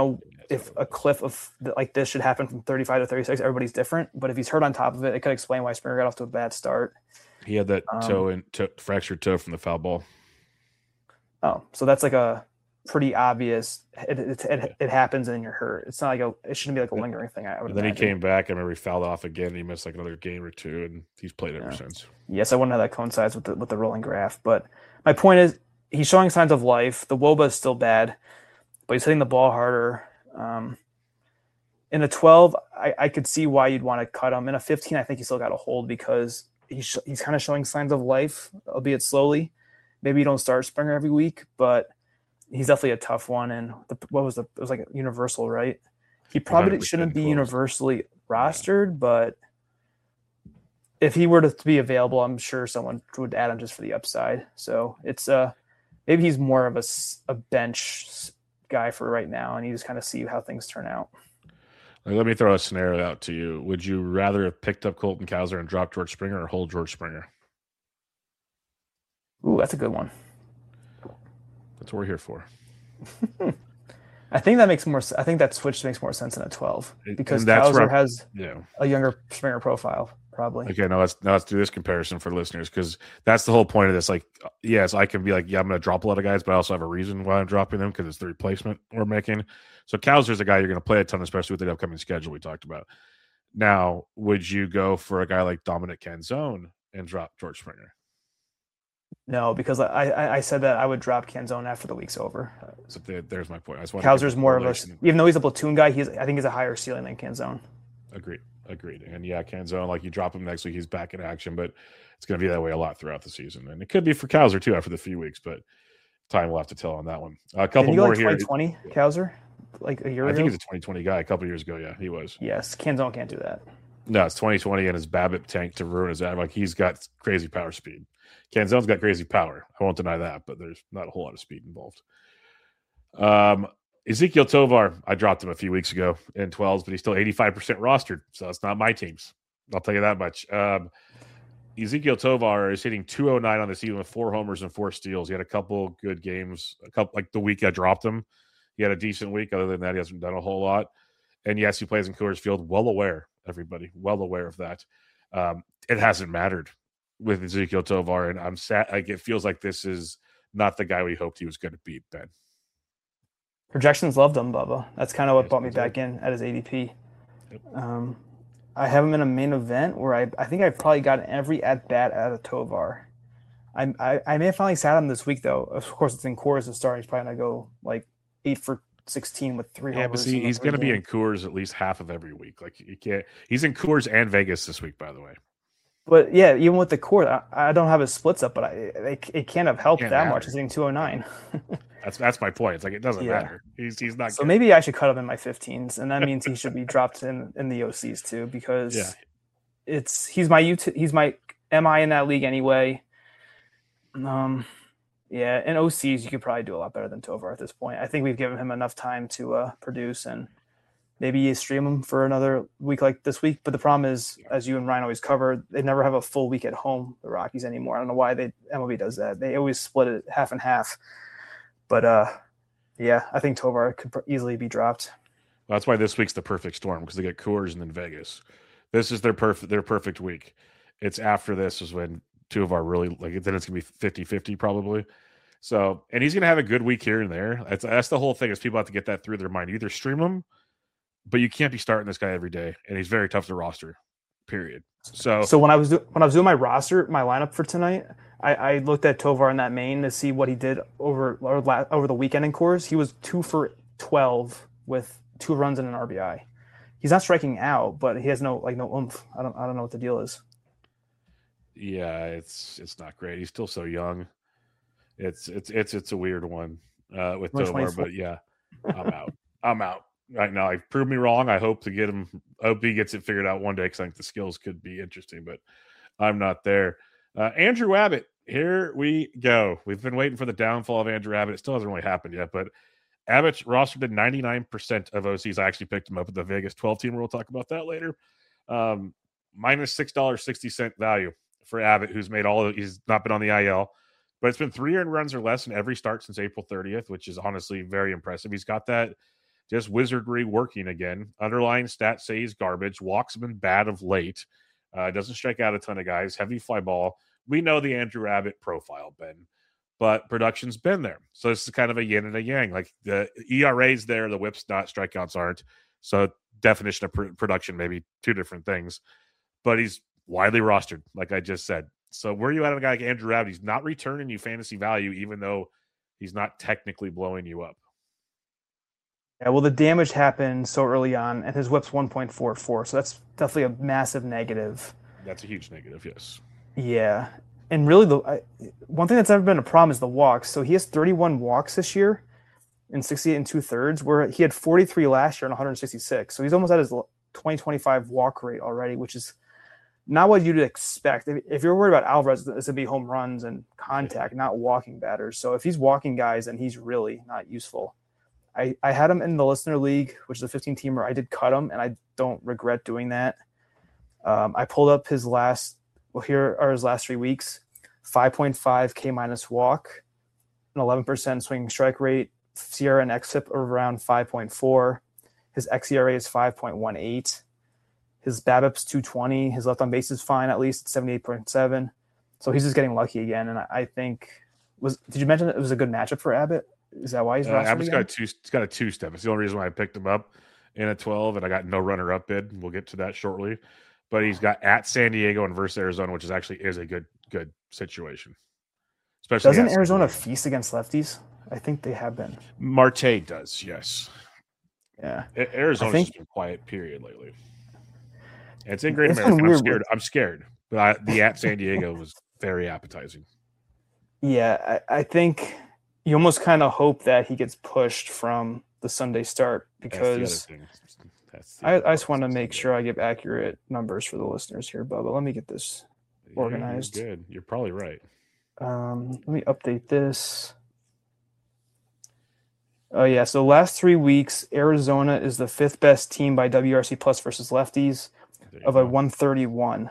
if a cliff of like this should happen from thirty-five to thirty-six, everybody's different. But if he's hurt on top of it, it could explain why Springer got off to a bad start. He had that Um, toe and toe, fractured toe from the foul ball. Oh, so that's like a pretty obvious. It it, it, it happens and you're hurt. It's not like a. It shouldn't be like a lingering thing. I would. And then imagine. he came back. I remember he fouled off again. And he missed like another game or two, and he's played ever Yeah. since. Yes, I wonder how that coincides with the with the rolling graph. But my point is, he's showing signs of life. The W O B A is still bad, but he's hitting the ball harder. Um, in a twelve, I, I could see why you'd want to cut him. In a fifteen, I think he's still got to hold because he's he's kind of showing signs of life, albeit slowly. Maybe you don't start Springer every week, but he's definitely a tough one. And the, what was the it was like a universal, right? He probably shouldn't be close. universally rostered, but if he were to be available, I'm sure someone would add him just for the upside. So it's uh maybe he's more of a, a bench guy for right now, and you just kind of see how things turn out. Like, let me throw a scenario out to you. Would you rather have picked up Colton Cowser and dropped George Springer, or hold George Springer? Ooh, that's a good one. That's what we're here for. I think that makes more. I think that switch makes more sense in a twelve because that's Cowser has yeah. a younger Springer profile, probably. Okay, now let's now let's do this comparison for listeners, because that's the whole point of this. Like, yes, I can be like, yeah, I'm going to drop a lot of guys, but I also have a reason why I'm dropping them, because it's the replacement we're making. So Cowser's a guy you're going to play a ton, especially with the upcoming schedule we talked about. Now, would you go for a guy like Dominic Canzone and drop George Springer? No, because I, I I said that I would drop Canzone after the week's over. So there, there's my point. I just Cowser's more of a, even though he's a platoon guy, he's I think he's a higher ceiling than Canzone. Agreed, agreed. And yeah, Canzone, like you drop him next week, he's back in action, but it's going to be that way a lot throughout the season, and it could be for Cowser too after the few weeks, but time will have to tell on that one. A couple more like here. twenty twenty Cowser, like a year I ago. think he's a twenty twenty guy. A couple years ago, yeah, he was. Yes, Canzone can't do that. No, it's twenty twenty, and his BABIP tank to ruin his like he's got crazy power speed. Canzone's got crazy power. I won't deny that, but there's not a whole lot of speed involved. Um, Ezekiel Tovar, I dropped him a few weeks ago in twelves, but he's still eighty-five percent rostered, so it's not my teams. I'll tell you that much. Um, Ezekiel Tovar is hitting two oh nine on the season with four homers and four steals. He had a couple good games, a couple like the week I dropped him. He had a decent week. Other than that, he hasn't done a whole lot. And yes, he plays in Coors Field. Well aware, everybody, well aware of that. Um, it hasn't mattered with Ezekiel Tovar, and I'm sad. Like it feels like this is not the guy we hoped he was going to beat. Ben, projections loved him, Bubba. That's kind of what yes, brought me exactly. back in at his A D P. Yep. Um, I have him in a main event where I I think I probably got every at bat out of Tovar. I, I I may have finally sat him this week though. Of course, it's in Coors to start. He's probably gonna go like eight for sixteen with three yeah, homers. but see, he's going to be in Coors at least half of every week. Like you can't. He's in Coors and Vegas this week, by the way. But yeah, even with the Coors, I, I don't have his splits up, but I it, it can't have helped Can't that matter. much. He's hitting two oh nine. That's that's my point. It's like it doesn't Yeah. matter. He's he's not. So good. maybe I should cut him in my fifteens, and that means he should be dropped in, in the O Cs too, because Yeah. it's he's my U T, he's my M I in that league anyway. Um, yeah, in O Cs you could probably do a lot better than Tovar at this point. I think we've given him enough time to uh, produce, and maybe you stream him for another week like this week. But the problem is, as you and Ryan always cover, they never have a full week at home, the Rockies, anymore. I don't know why they M L B does that. They always split it half and half. But uh, yeah, I think Tovar could easily be dropped. That's why this week's the perfect storm, because they get Coors and then Vegas. This is their perfect their perfect week. It's after this is when two of our really like then it's gonna be fifty-fifty probably. So and he's gonna have a good week here and there. That's that's the whole thing, is people have to get that through their mind. You either stream him, but you can't be starting this guy every day, and he's very tough to roster. Period. So So when I was do, when I was doing my roster, my lineup for tonight, I, I looked at Tovar in that main to see what he did over or la, over the weekend in Coors. He was two for twelve with two runs and an R B I. He's not striking out, but he has no like no oomph. I don't I don't know what the deal is. yeah, it's it's not great. He's still so young. It's it's it's it's a weird one uh, with Tovar, but yeah, I'm out. I'm out right now. He proved me wrong. I hope to get him. I hope he gets it figured out one day, because I think the skills could be interesting, but I'm not there. Uh, Andrew Abbott, here we go. We've been waiting for the downfall of Andrew Abbott. It still hasn't really happened yet, but Abbott's rostered at ninety-nine percent of O Cs. I actually picked him up at the Vegas twelve team. We'll talk about that later. Um, minus six dollars and sixty cents value for Abbott, who's made all of, he's not been on the I L, but it's been three earned runs or less in every start since April thirtieth, which is honestly very impressive. He's got that just wizardry working again. Underlying stats say he's garbage. Walks have been bad of late. Uh, doesn't strike out a ton of guys. Heavy fly ball. We know the Andrew Abbott profile, Ben, but production's been there. So this is kind of a yin and a yang. Like the E R A's there, the whip's not, strikeouts aren't. So definition of pr- production, maybe two different things. But he's widely rostered, like I just said. So where are you at on a guy like Andrew Abbott? He's not returning you fantasy value, even though he's not technically blowing you up. Yeah, well, the damage happened so early on, and his whip's one point four four, so that's definitely a massive negative. That's a huge negative, yes. Yeah, and really, the I, one thing that's never been a problem is the walks. So he has thirty-one walks this year in sixty-eight and two-thirds, where he had forty-three last year and one hundred sixty-six. So he's almost at his twenty twenty-five walk rate already, which is not what you'd expect. If, if you're worried about Alvarez, it's going to be home runs and contact, not walking batters. So if he's walking guys, then he's really not useful. I, I had him in the listener league, which is a fifteen-teamer. I did cut him, and I don't regret doing that. Um, I pulled up his last, well, here are his last three weeks. five point five K minus walk, an eleven percent swinging strike rate, C R and X F I P around five point four. His X E R A is five point one eight. His BABIP's two twenty. His left on base is fine, at least seventy-eight point seven. So he's just getting lucky again. And I, I think was did you mention it was a good matchup for Abbott? Is that why he's uh, Abbott's got a two? It's got a two step. It's the only reason why I picked him up in a twelve, and I got no runner up bid. We'll get to that shortly. But he's got at San Diego and versus Arizona, which is actually is a good good situation. Especially doesn't Arizona feast against lefties? I think they have been. Marte does, yes. Yeah, Arizona's think, just been quiet period lately. It's in Great America. I'm scared. With... I'm scared. But I, the at San Diego was very appetizing. Yeah, I, I think you almost kind of hope that he gets pushed from the Sunday start because I, I just want to make sure I give accurate numbers for the listeners here, Bubba. Let me get this yeah, organized. You're good. You're probably right. Um, let me update this. Oh, yeah. So last three weeks, Arizona is the fifth best team by W R C plus versus lefties of a one thirty-one.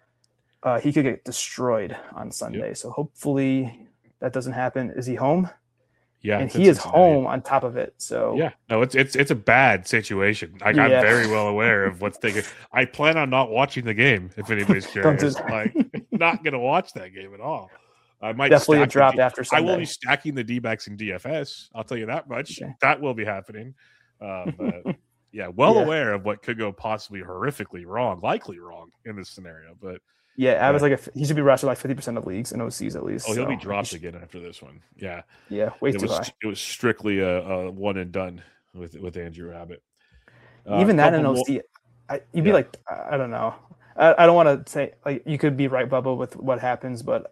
Uh, he could get destroyed on Sunday. Yep. So hopefully that doesn't happen. Is he home? Yeah, and he is home on top of it. So yeah, no, it's it's it's a bad situation. Like, yeah. I'm very well aware of what's taking. I plan on not watching the game if anybody's curious. Like, not gonna watch that game at all. I might definitely a drop after Sunday. I will be stacking the D-backs in D F S. I'll tell you that much. Okay. That will be happening. Uh, but yeah, well yeah. aware of what could go possibly horrifically wrong, likely wrong in this scenario. But yeah, I was like, a, he should be rostered like fifty percent of leagues and O Cs at least. Oh, he'll so. be dropped he again after this one. Yeah, yeah, way it too was, high. It was strictly a, a one and done with with Andrew Abbott. Uh, Even that in O C, I, you'd be yeah. like, I don't know. I, I don't want to say like you could be right, Bubba, with what happens, but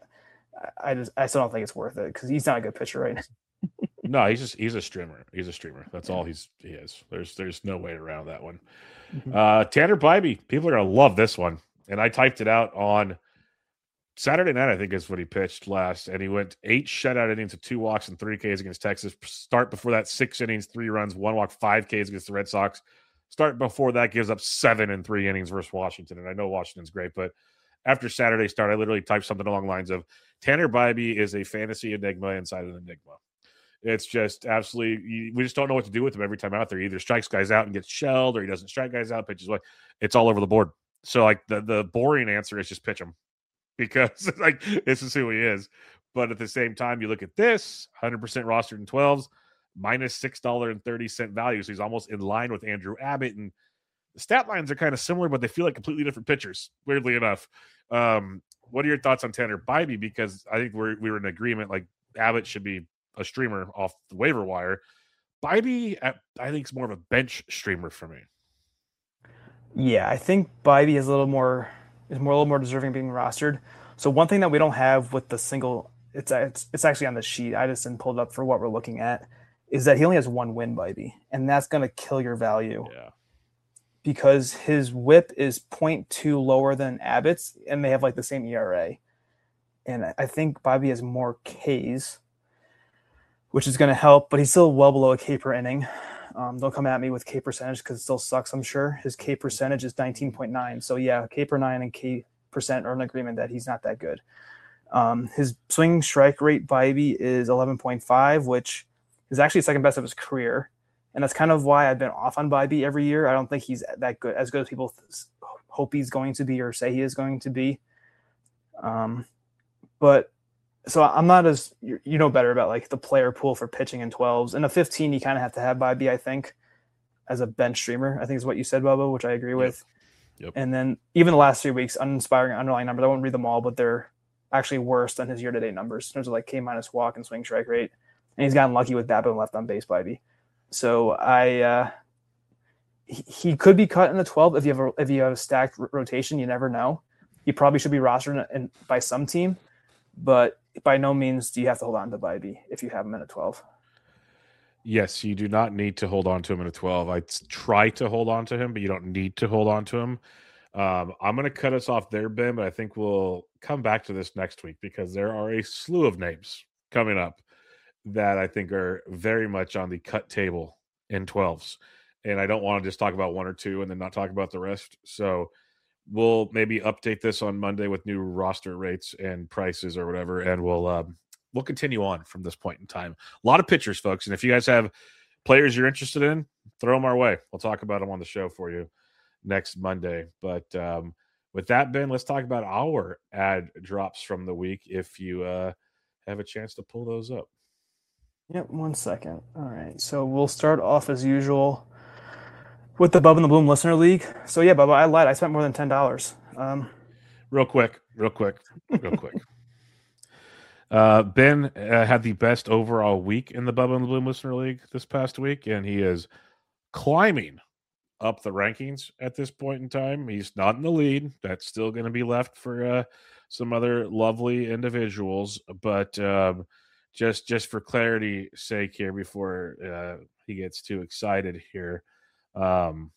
I just I still don't think it's worth it because he's not a good pitcher right now. No, he's just he's a streamer. He's a streamer. That's all he's he is. There's there's no way around that one. Mm-hmm. Uh, Tanner Bybee, people are gonna love this one, and I typed it out on Saturday night. I think is what he pitched last, and he went eight shutout innings with two walks and three Ks against Texas. Start before that, six innings, three runs, one walk, five Ks against the Red Sox. Start before that gives up seven in three innings versus Washington, and I know Washington's great, but after Saturday start, I literally typed something along the lines of Tanner Bybee is a fantasy enigma inside an enigma. It's just absolutely, we just don't know what to do with him every time out there. He either strikes guys out and gets shelled, or he doesn't strike guys out, pitches like it's all over the board. So like the, the boring answer is just pitch him because like this is who he is. But at the same time, you look at this one hundred percent rostered in twelves, minus six dollars and thirty cents value. So he's almost in line with Andrew Abbott. And the stat lines are kind of similar, but they feel like completely different pitchers, weirdly enough. Um, what are your thoughts on Tanner Bybee? Because I think we're we were in agreement, like Abbott should be a streamer off the waiver wire. Bybee, I think, is more of a bench streamer for me. Yeah, I think Bybee is a little more is more a little more deserving of being rostered. So one thing that we don't have with the single, it's it's, it's actually on the sheet. I just didn't pull it up for what we're looking at. Is that he only has one win, Bybee, and that's going to kill your value. Yeah. Because his whip is zero point two lower than Abbott's, and they have like the same E R A. And I think Bybee has more Ks, which is going to help, but he's still well below a K per inning. Um, don't come at me with K percentage because it still sucks, I'm sure. His K percentage is nineteen point nine. So, yeah, K per nine and K percent are in agreement that he's not that good. Um, his swing strike rate, Bybee, is eleven point five, which is actually second best of his career. And that's kind of why I've been off on Bybee every year. I don't think he's that good, as good as people hope he's going to be or say he is going to be. Um, but so I'm not as, you know better about like the player pool for pitching in twelves. In a fifteen, you kind of have to have Bybee, I think, as a bench streamer, I think is what you said, Bubba, which I agree with. Yep. Yep. And then even the last three weeks, uninspiring underlying numbers. I won't read them all, but they're actually worse than his year-to-date numbers in terms of like K minus walk and swing strike rate. And he's gotten lucky with that, but left on base Bybee. So I, uh, he, he could be cut in the twelve if you have a, if you have a stacked r- rotation. You never know. He probably should be rostered in, in, by some team, but by no means do you have to hold on to Bybee if you have him in a twelve. Yes, you do not need to hold on to him in a twelve. I try to hold on to him, but you don't need to hold on to him. Um, I'm going to cut us off there, Ben, but I think we'll come back to this next week because there are a slew of names coming up that I think are very much on the cut table in twelves. And I don't want to just talk about one or two and then not talk about the rest. So we'll maybe update this on Monday with new roster rates and prices or whatever, and we'll um, we'll continue on from this point in time. A lot of pitchers, folks, and if you guys have players you're interested in, throw them our way. We'll talk about them on the show for you next Monday. But um, with that, Ben, let's talk about our ad drops from the week if you uh, have a chance to pull those up. Yep, one second. All right, so we'll start off as usual with the Bubba and the Bloom Listener League. So yeah, Bubba, I lied. I spent more than ten dollars. Um, real quick, real quick, real quick. Uh, Ben uh, had the best overall week in the Bubba and the Bloom Listener League this past week, and he is climbing up the rankings at this point in time. He's not in the lead. That's still going to be left for uh, some other lovely individuals, but um, just just for clarity's sake here, before uh, he gets too excited here, um,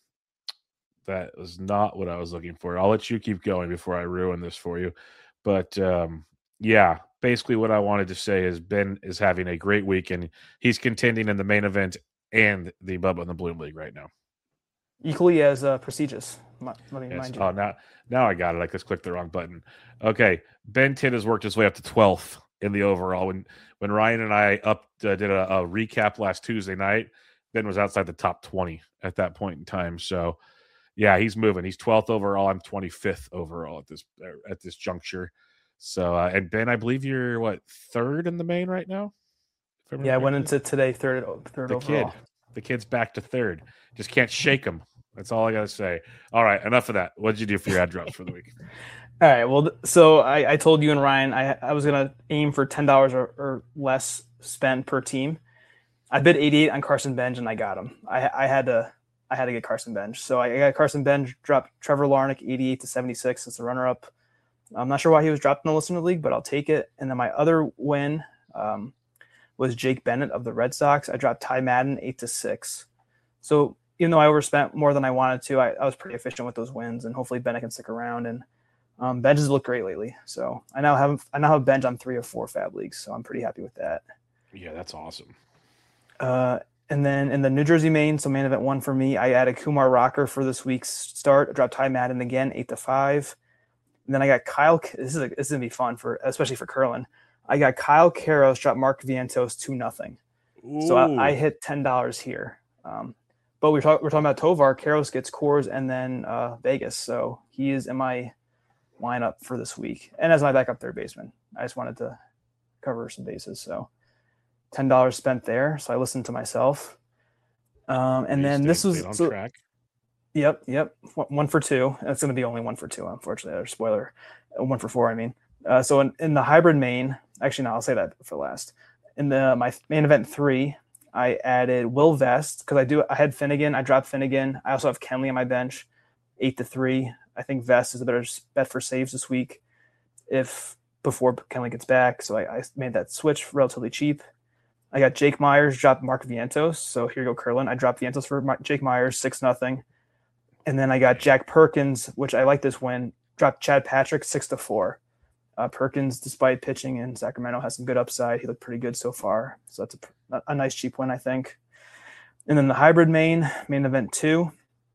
that was not what I was looking for. I'll let you keep going before I ruin this for you. But um, yeah, basically what I wanted to say is Ben is having a great week, and he's contending in the main event and the Bubba and the Bloom League right now. Equally as uh, prestigious. Let me yes. mind you. Oh, now, now I got it. I just clicked the wrong button. Okay, Ben Tidd has worked his way up to twelfth in the overall. When when Ryan and I up uh, did a, a recap last Tuesday night, Ben was outside the top twenty at that point in time. So, yeah, he's moving. He's twelfth overall. I'm twenty-fifth overall at this at this juncture. So, uh, and Ben, I believe you're what third in the main right now. Yeah, I went into today third third the overall. Kid, the kid's back to third. Just can't shake him. That's all I got to say. All right, enough of that. What did you do for your ad drops for the week? All right. Well, so I, I told you and Ryan I, I was going to aim for ten dollars or, or less spent per team. I bid eighty-eight on Carson Bench, and I got him. I, I had to I had to get Carson Bench. So I got Carson Bench, dropped Trevor Larnach eighty-eight to seventy-six as the runner-up. I'm not sure why he was dropped in the listener league, but I'll take it. And then my other win um, was Jake Bennett of the Red Sox. I dropped Ty Madden eight to six. So even though I overspent more than I wanted to, I, I was pretty efficient with those wins, and hopefully Bennett can stick around. And um, Bench has looked great lately, so I now have I now have Bench on three of four Fab leagues, so I'm pretty happy with that. Yeah, that's awesome. Uh, and then in the New Jersey main, so main event one for me, I added Kumar Rocker for this week's start. I dropped Ty Madden again, eight to five. And then I got Kyle. This is a, this is gonna be fun for especially for Curlin. I got Kyle Karros, dropped Mark Vientos two nothing. So I, I hit ten dollars here. Um, But we're, talk, we're talking about Tovar. Karros gets Coors and then uh, Vegas. So he is in my lineup for this week. And as my backup third baseman, I just wanted to cover some bases. So ten dollars spent there. So I listened to myself. Um, and then this was on so, track. Yep, yep. One for two. That's going to be only one for two, unfortunately. Or spoiler. One for four, I mean. Uh, so in, in the hybrid main, actually, no, I'll say that for last. In the my main event three, I added Will Vest because I do. I had Finnegan. I dropped Finnegan. I also have Kenley on my bench, eight to three. I think Vest is a better bet for saves this week, if before Kenley gets back. So I, I made that switch relatively cheap. I got Jake Myers, dropped Mark Vientos. So here you go, Curlin. I dropped Vientos for Mar- Jake Myers, six nothing. And then I got Jack Perkins, which I like this win. Dropped Chad Patrick, six to four. Uh, Perkins, despite pitching in Sacramento, has some good upside. He looked pretty good so far. So that's a, a nice cheap win, I think. And then the hybrid main, main event two.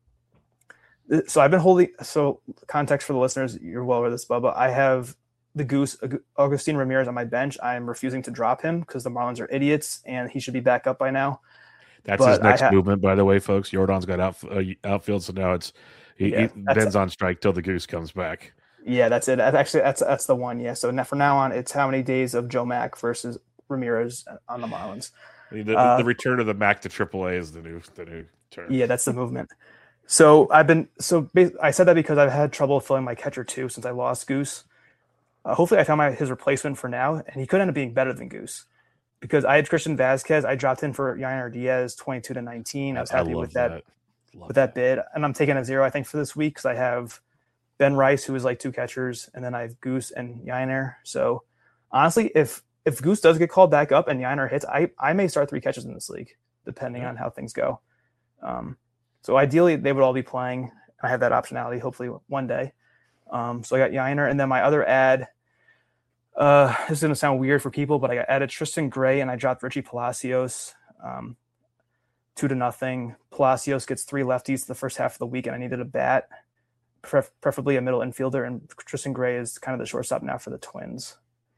So I've been holding, so context for the listeners, you're well aware of this, Bubba. I have the Goose, Augustine Ramirez on my bench. I'm refusing to drop him because the Marlins are idiots and he should be back up by now. That's his but I next have movement, by the way, folks. Jordan's got out, uh, outfield, so now it's he, yeah, he that's Ben's on strike till the goose comes back. yeah, that's it. That's actually that's that's the one. Yeah. So now from now on, it's how many days of Joe Mack versus Ramirez on the Marlins. The, the, Uh, the return of the Mac to triple A is the new the new term. yeah, that's the movement. So I've been so I said that because I've had trouble filling my catcher too since I lost Goose. Uh, hopefully, I found my his replacement for now, and he could end up being better than Goose because I had Christian Vasquez. I dropped in for Yainer Diaz, twenty-two to nineteen. I was happy I with that, that. with that bid, and I'm taking a zero I think for this week because I have Ben Rice, who is like two catchers, and then I have Goose and Yainer. So honestly, if if Goose does get called back up and Yainer hits, I I may start three catches in this league depending yeah. on how things go. Um, so ideally, they would all be playing. I have that optionality, hopefully one day. Um, so I got Yainer, and then my other ad. Uh, this is going to sound weird for people, but I added Tristan Gray and I dropped Richie Palacios, um, two to nothing. Palacios gets three lefties the first half of the week, and I needed a bat, pref- preferably a middle infielder. And Tristan Gray is kind of the shortstop now for the Twins.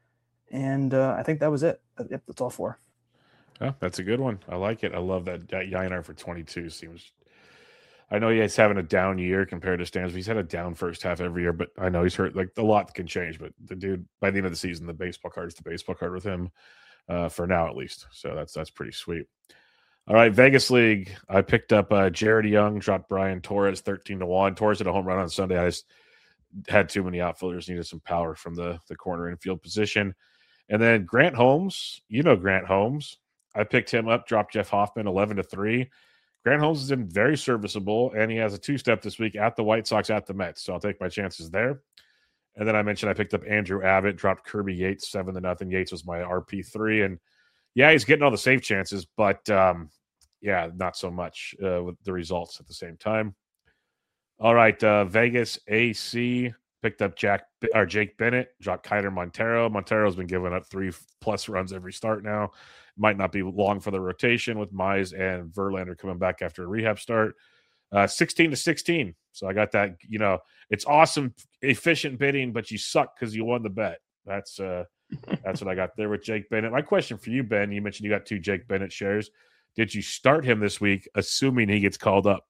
And uh, I think that was it. Yep, that's all four. Oh, that's a good one. I like it. I love that, that Yainer for twenty-two seems. I know he's having a down year compared to Stansby. He's had a down first half every year, but I know he's hurt. Like a lot can change, but the dude by the end of the season, the baseball card is the baseball card with him uh, for now at least. So that's that's pretty sweet. All right, Vegas League. I picked up uh, Jared Young, dropped Brian Torres thirteen to one. Torres hit a home run on Sunday. I just had too many outfielders, needed some power from the the corner infield position. And then Grant Holmes, you know Grant Holmes. I picked him up, dropped Jeff Hoffman eleven to three. Grant Holmes has been very serviceable, and he has a two-step this week at the White Sox, at the Mets. So I'll take my chances there. And then I mentioned I picked up Andrew Abbott, dropped Kirby Yates seven to nothing. Yates was my R P three, and yeah, he's getting all the save chances, but um, yeah, not so much uh, with the results at the same time. All right, uh, Vegas A C picked up Jack or Jake Bennett, dropped Kiter Montero. Montero's been giving up three plus runs every start now. Might not be long for the rotation with Mize and Verlander coming back after a rehab start. Uh, sixteen to sixteen. So I got that, you know, it's awesome, efficient bidding, but you suck because you won the bet. That's uh, that's what I got there with Jake Bennett. My question for you, Ben, you mentioned you got two Jake Bennett shares. Did you start him this week, assuming he gets called up?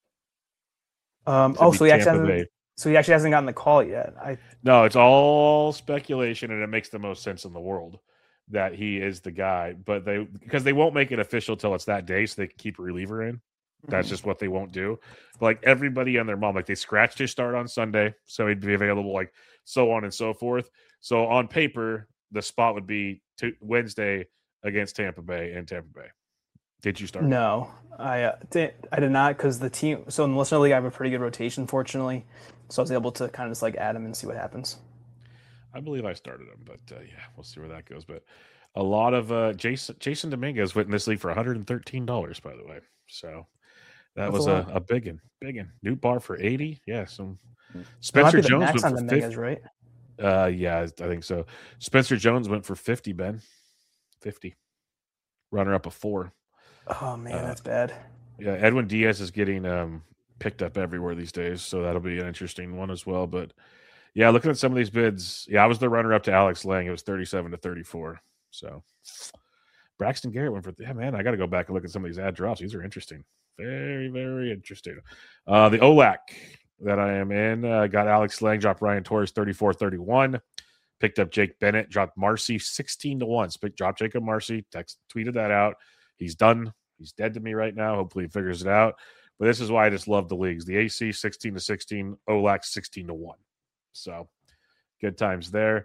Um, oh, so he actually hasn't, so he actually hasn't gotten the call yet. I No, it's all speculation, and it makes the most sense in the world that he is the guy, but they because they won't make it official till it's that day, so they can keep a reliever in. That's mm-hmm. just what they won't do. But like everybody on their mom, like they scratched his start on Sunday, so he'd be available, like so on and so forth. So on paper, the spot would be t- Wednesday against Tampa Bay and Tampa Bay. Did you start? No, I uh, did. I did not because the team. So in the listener league, I have a pretty good rotation, fortunately. So I was able to kind of just like add him and see what happens. I believe I started him, but uh, yeah, we'll see where that goes. But a lot of uh, Jason Jason Dominguez went in this league for one hundred thirteen dollars, by the way. So that That's was a, a, a big one. Big one. New bar for eighty. Yeah. Some Spencer Jones went for Dominguez, fifty. Right? Uh, yeah, I think so. Spencer Jones went for fifty, Ben. fifty. Runner up a four. Oh, man, uh, that's bad. Yeah, Edwin Diaz is getting um, picked up everywhere these days, so that'll be an interesting one as well. But yeah, looking at some of these bids, yeah, I was the runner up to Alex Lang. It was thirty-seven to thirty-four. So Braxton Garrett went for, yeah, man, I got to go back and look at some of these ad drops. These are interesting. Very, very interesting. Uh, the O L A C that I am in uh, got Alex Lang, dropped Ryan Torres thirty-four thirty-one. Picked up Jake Bennett, dropped Marcy sixteen to one. Dropped Jacob Marcy, text, tweeted that out. He's done. He's dead to me right now. Hopefully he figures it out. But this is why I just love the leagues. The A C sixteen to sixteen, O L A C sixteen to one. So good times there.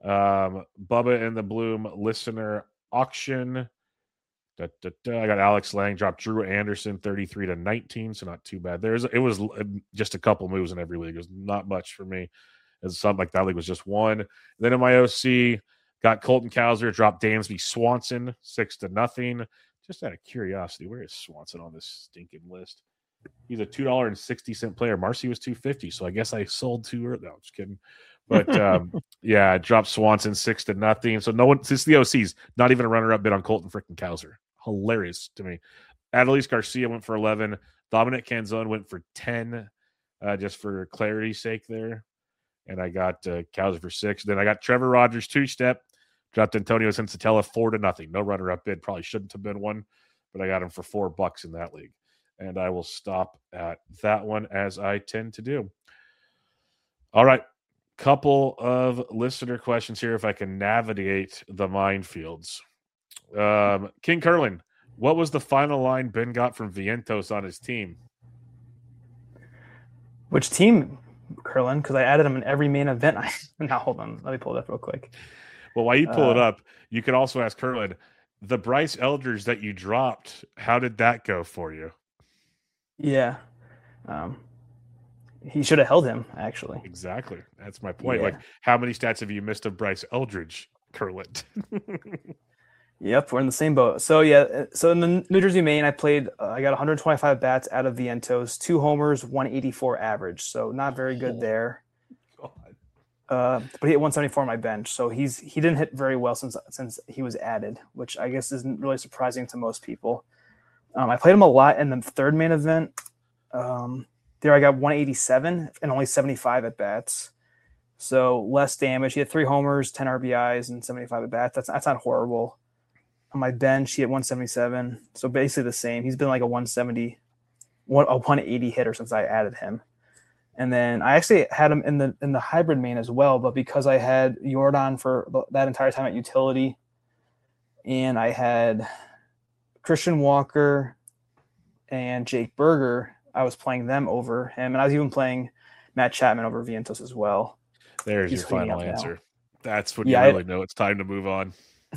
Um, Bubba and the Bloom listener auction. Da, da, da. I got Alex Lang, dropped Drew Anderson thirty-three to nineteen, so not too bad. There's it was just a couple moves in every league. It was not much for me. It's something like that league was just one. Then in my O C, got Colton Cowser, dropped Dansby Swanson six to nothing. Just out of curiosity, where is Swanson on this stinking list? He's a two dollars and sixty cents player. Marcy was two dollars and fifty cents, so I guess I sold too early. No, I'm just kidding. But um, yeah, I dropped Swanson six to nothing. So no one, since the O Cs, not even a runner-up bid on Colton freaking Cowser. Hilarious to me. Adelise Garcia went for eleven. Dominic Canzone went for ten, uh, just for clarity's sake there. And I got uh, Cowser for six. Then I got Trevor Rogers two-step. Dropped Antonio Sensatella four to nothing. No runner-up bid. Probably shouldn't have been one. but I got him for four bucks in that league. And I will stop at that one, as I tend to do. All right. Couple of listener questions here, if I can navigate the minefields. Um, King Curlin, what was the final line Ben got from Vientos on his team? Which team, Curlin? Because I added him in every main event. I now hold on, let me pull it up real quick. Well, while you pull uh, it up, you can also ask Curlin, the Bryce Eldridge that you dropped, how did that go for you? Yeah. Um, he should have held him, actually. Exactly. That's my point. Yeah. Like, how many stats have you missed of Bryce Eldridge, Curlin? Yep, we're in the same boat. So yeah, so in the New Jersey main, I played. Uh, I got one hundred twenty-five bats out of Vientos, two homers, one eighty-four average. So not very good Oh, there. God. Uh, but he hit one seventy-four on my bench, so he's he didn't hit very well since since he was added, which I guess isn't really surprising to most people. Um, I played him a lot in the third main event. Um, there I got one eighty-seven and only seventy-five at bats. So less damage. He had three homers, ten R B Is, and seventy-five at bats. That's that's not horrible. On my bench, he had one seventy-seven. So basically the same. He's been like a one seventy, a one eighty hitter since I added him. And then I actually had him in the in the hybrid main as well, but because I had Jordan for that entire time at utility, and I had Christian Walker and Jake Berger, I was playing them over him, and I was even playing Matt Chapman over Vientos as well. There's He's your final answer. Now. That's when yeah, you really I, know it's time to move on.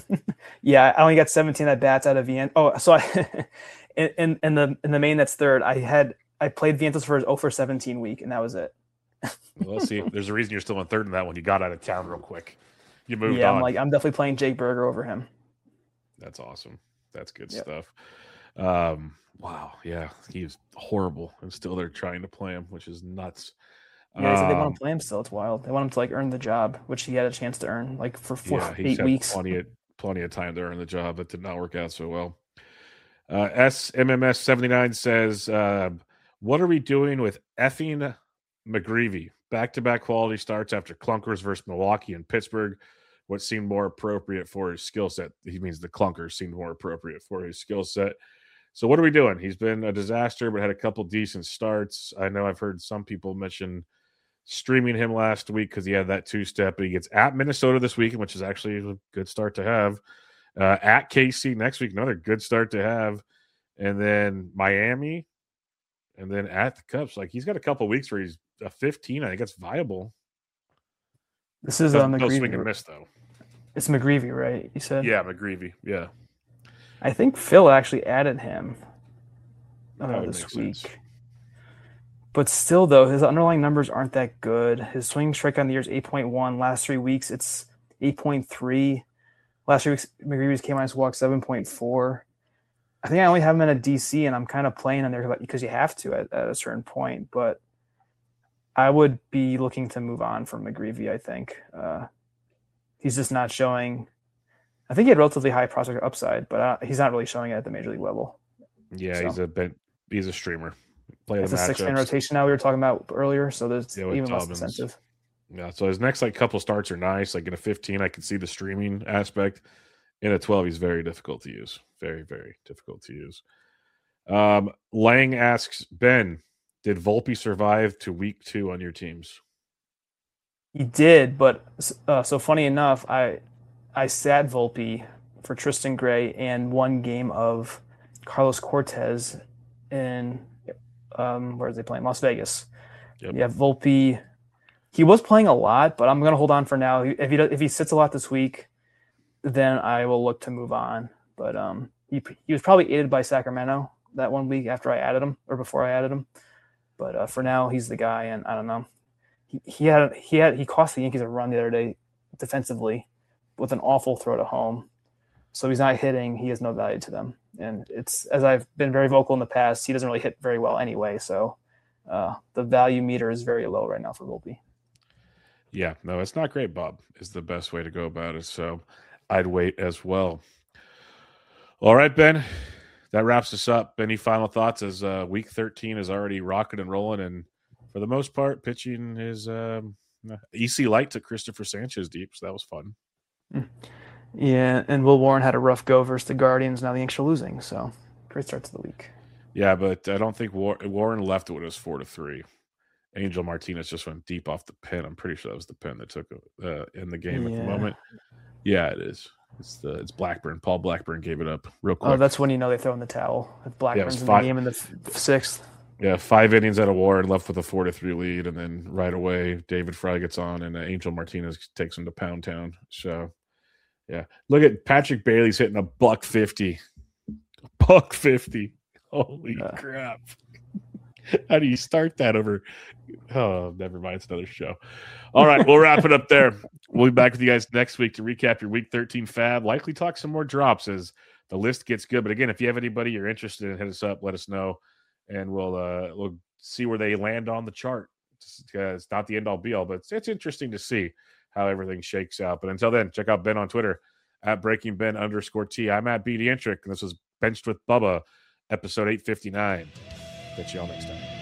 Yeah, I only got seventeen at bats out of Vientos. Oh, so I in in the in the main that's third, I had I played Vientos for his oh for seventeen week, and that was it. Well, let's see. There's a reason you're still in third in that one. You got out of town real quick. You moved yeah, on. I'm like I'm definitely playing Jake Berger over him. That's awesome. That's good yep. stuff. Um, wow, yeah, he's horrible, and still they're trying to play him, which is nuts. Yeah, they said they want to play him still. It's wild. They want him to like earn the job, which he had a chance to earn like for four, yeah, eight had weeks. Plenty of plenty of time to earn the job. That did not work out so well. Uh, S M M S seventy-nine says, uh, "What are we doing with effing McGreevy? Back-to-back quality starts after clunkers versus Milwaukee and Pittsburgh. What seemed more appropriate for his skill set?" He means the clunkers seemed more appropriate for his skill set. So what are we doing? He's been a disaster, but had a couple decent starts. I know I've heard some people mention streaming him last week because he had that two-step, but he gets at Minnesota this weekend, which is actually a good start to have. Uh, at K C next week, another good start to have. And then Miami, and then at the Cubs. Like, he's got a couple weeks where he's a fifteen. I think that's viable. This is a McGreevy. No swing and miss, though. It's McGreevy, right? You said? Yeah, McGreevy. Yeah. I think Phil actually added him uh, this week. Sense. But still, though, his underlying numbers aren't that good. His swing strike on the year is eight point one. Last three weeks, it's eight point three. Last three weeks, McGreevy's K minus walk seven point four. I think I only have him in a D C, and I'm kind of playing in there because you have to at, at a certain point. But I would be looking to move on from McGreevy, I think. Uh, he's just not showing. I think he had relatively high prospect upside, but uh, he's not really showing it at the major league level. Yeah, so. he's a bit, he's a streamer. Play it's a six-man rotation now we were talking about earlier, so there's yeah, even less incentive. Yeah, so his next like couple starts are nice. Like in a fifteen, I can see the streaming aspect. In a twelve, he's very difficult to use. Very, very difficult to use. Um, Lang asks, Ben, did Volpe survive to week two on your teams? He did, but uh, so funny enough, I I sat Volpe for Tristan Gray and one game of Carlos Cortez in um, where is they playing? Las Vegas. Yep. Yeah, Volpe. He was playing a lot, but I'm going to hold on for now. If he does, if he sits a lot this week, then I will look to move on. But um, he he was probably aided by Sacramento that one week after I added him or before I added him. But uh, for now, he's the guy, and I don't know. He, he had he had he cost the Yankees a run the other day defensively with an awful throw to home. So he's not hitting. He has no value to them, and it's as I've been very vocal in the past. He doesn't really hit very well anyway. So uh, the value meter is very low right now for Volpe. Yeah, no, it's not great, Bob, is the best way to go about it. So I'd wait as well. All right, Ben, that wraps us up. Any final thoughts as uh, week thirteen is already rocking and rolling? And for the most part, pitching is um, E C light to Christopher Sanchez deep. So that was fun. Yeah, and Will Warren had a rough go versus the Guardians. Now the Yankees are losing. So Great start to the week. Yeah, but I don't think War- Warren left it when it was four to three. Angel Martinez just went deep off the pin. I'm pretty sure that was the pin that took uh, in the game yeah. at the moment. Yeah, it is. It's the it's Blackburn. Paul Blackburn gave it up real quick. Oh, that's when you know they throw in the towel. If Blackburn's yeah, in five, the game in the f- sixth. Yeah, five innings out of Warren, left with a four to three lead, and then right away David Fry gets on, and uh, Angel Martinez takes him to Pound Town. So, yeah, look at Patrick Bailey's hitting a buck fifty, buck fifty. Holy uh. crap! How do you start that over? Oh, never mind. It's another show. All right, we'll wrap it up there. We'll be back with you guys next week to recap your Week thirteen Fab. Likely talk some more drops as the list gets good. But again, if you have anybody you're interested in, hit us up. Let us know, and we'll uh, we'll see where they land on the chart. It's, uh, it's not the end all be all, but it's, it's interesting to see how everything shakes out. But until then, check out Ben on Twitter at Breaking Ben underscore T. I'm at B D Intric, and this was Benched with Bubba, episode eight fifty-nine. Catch y'all next time.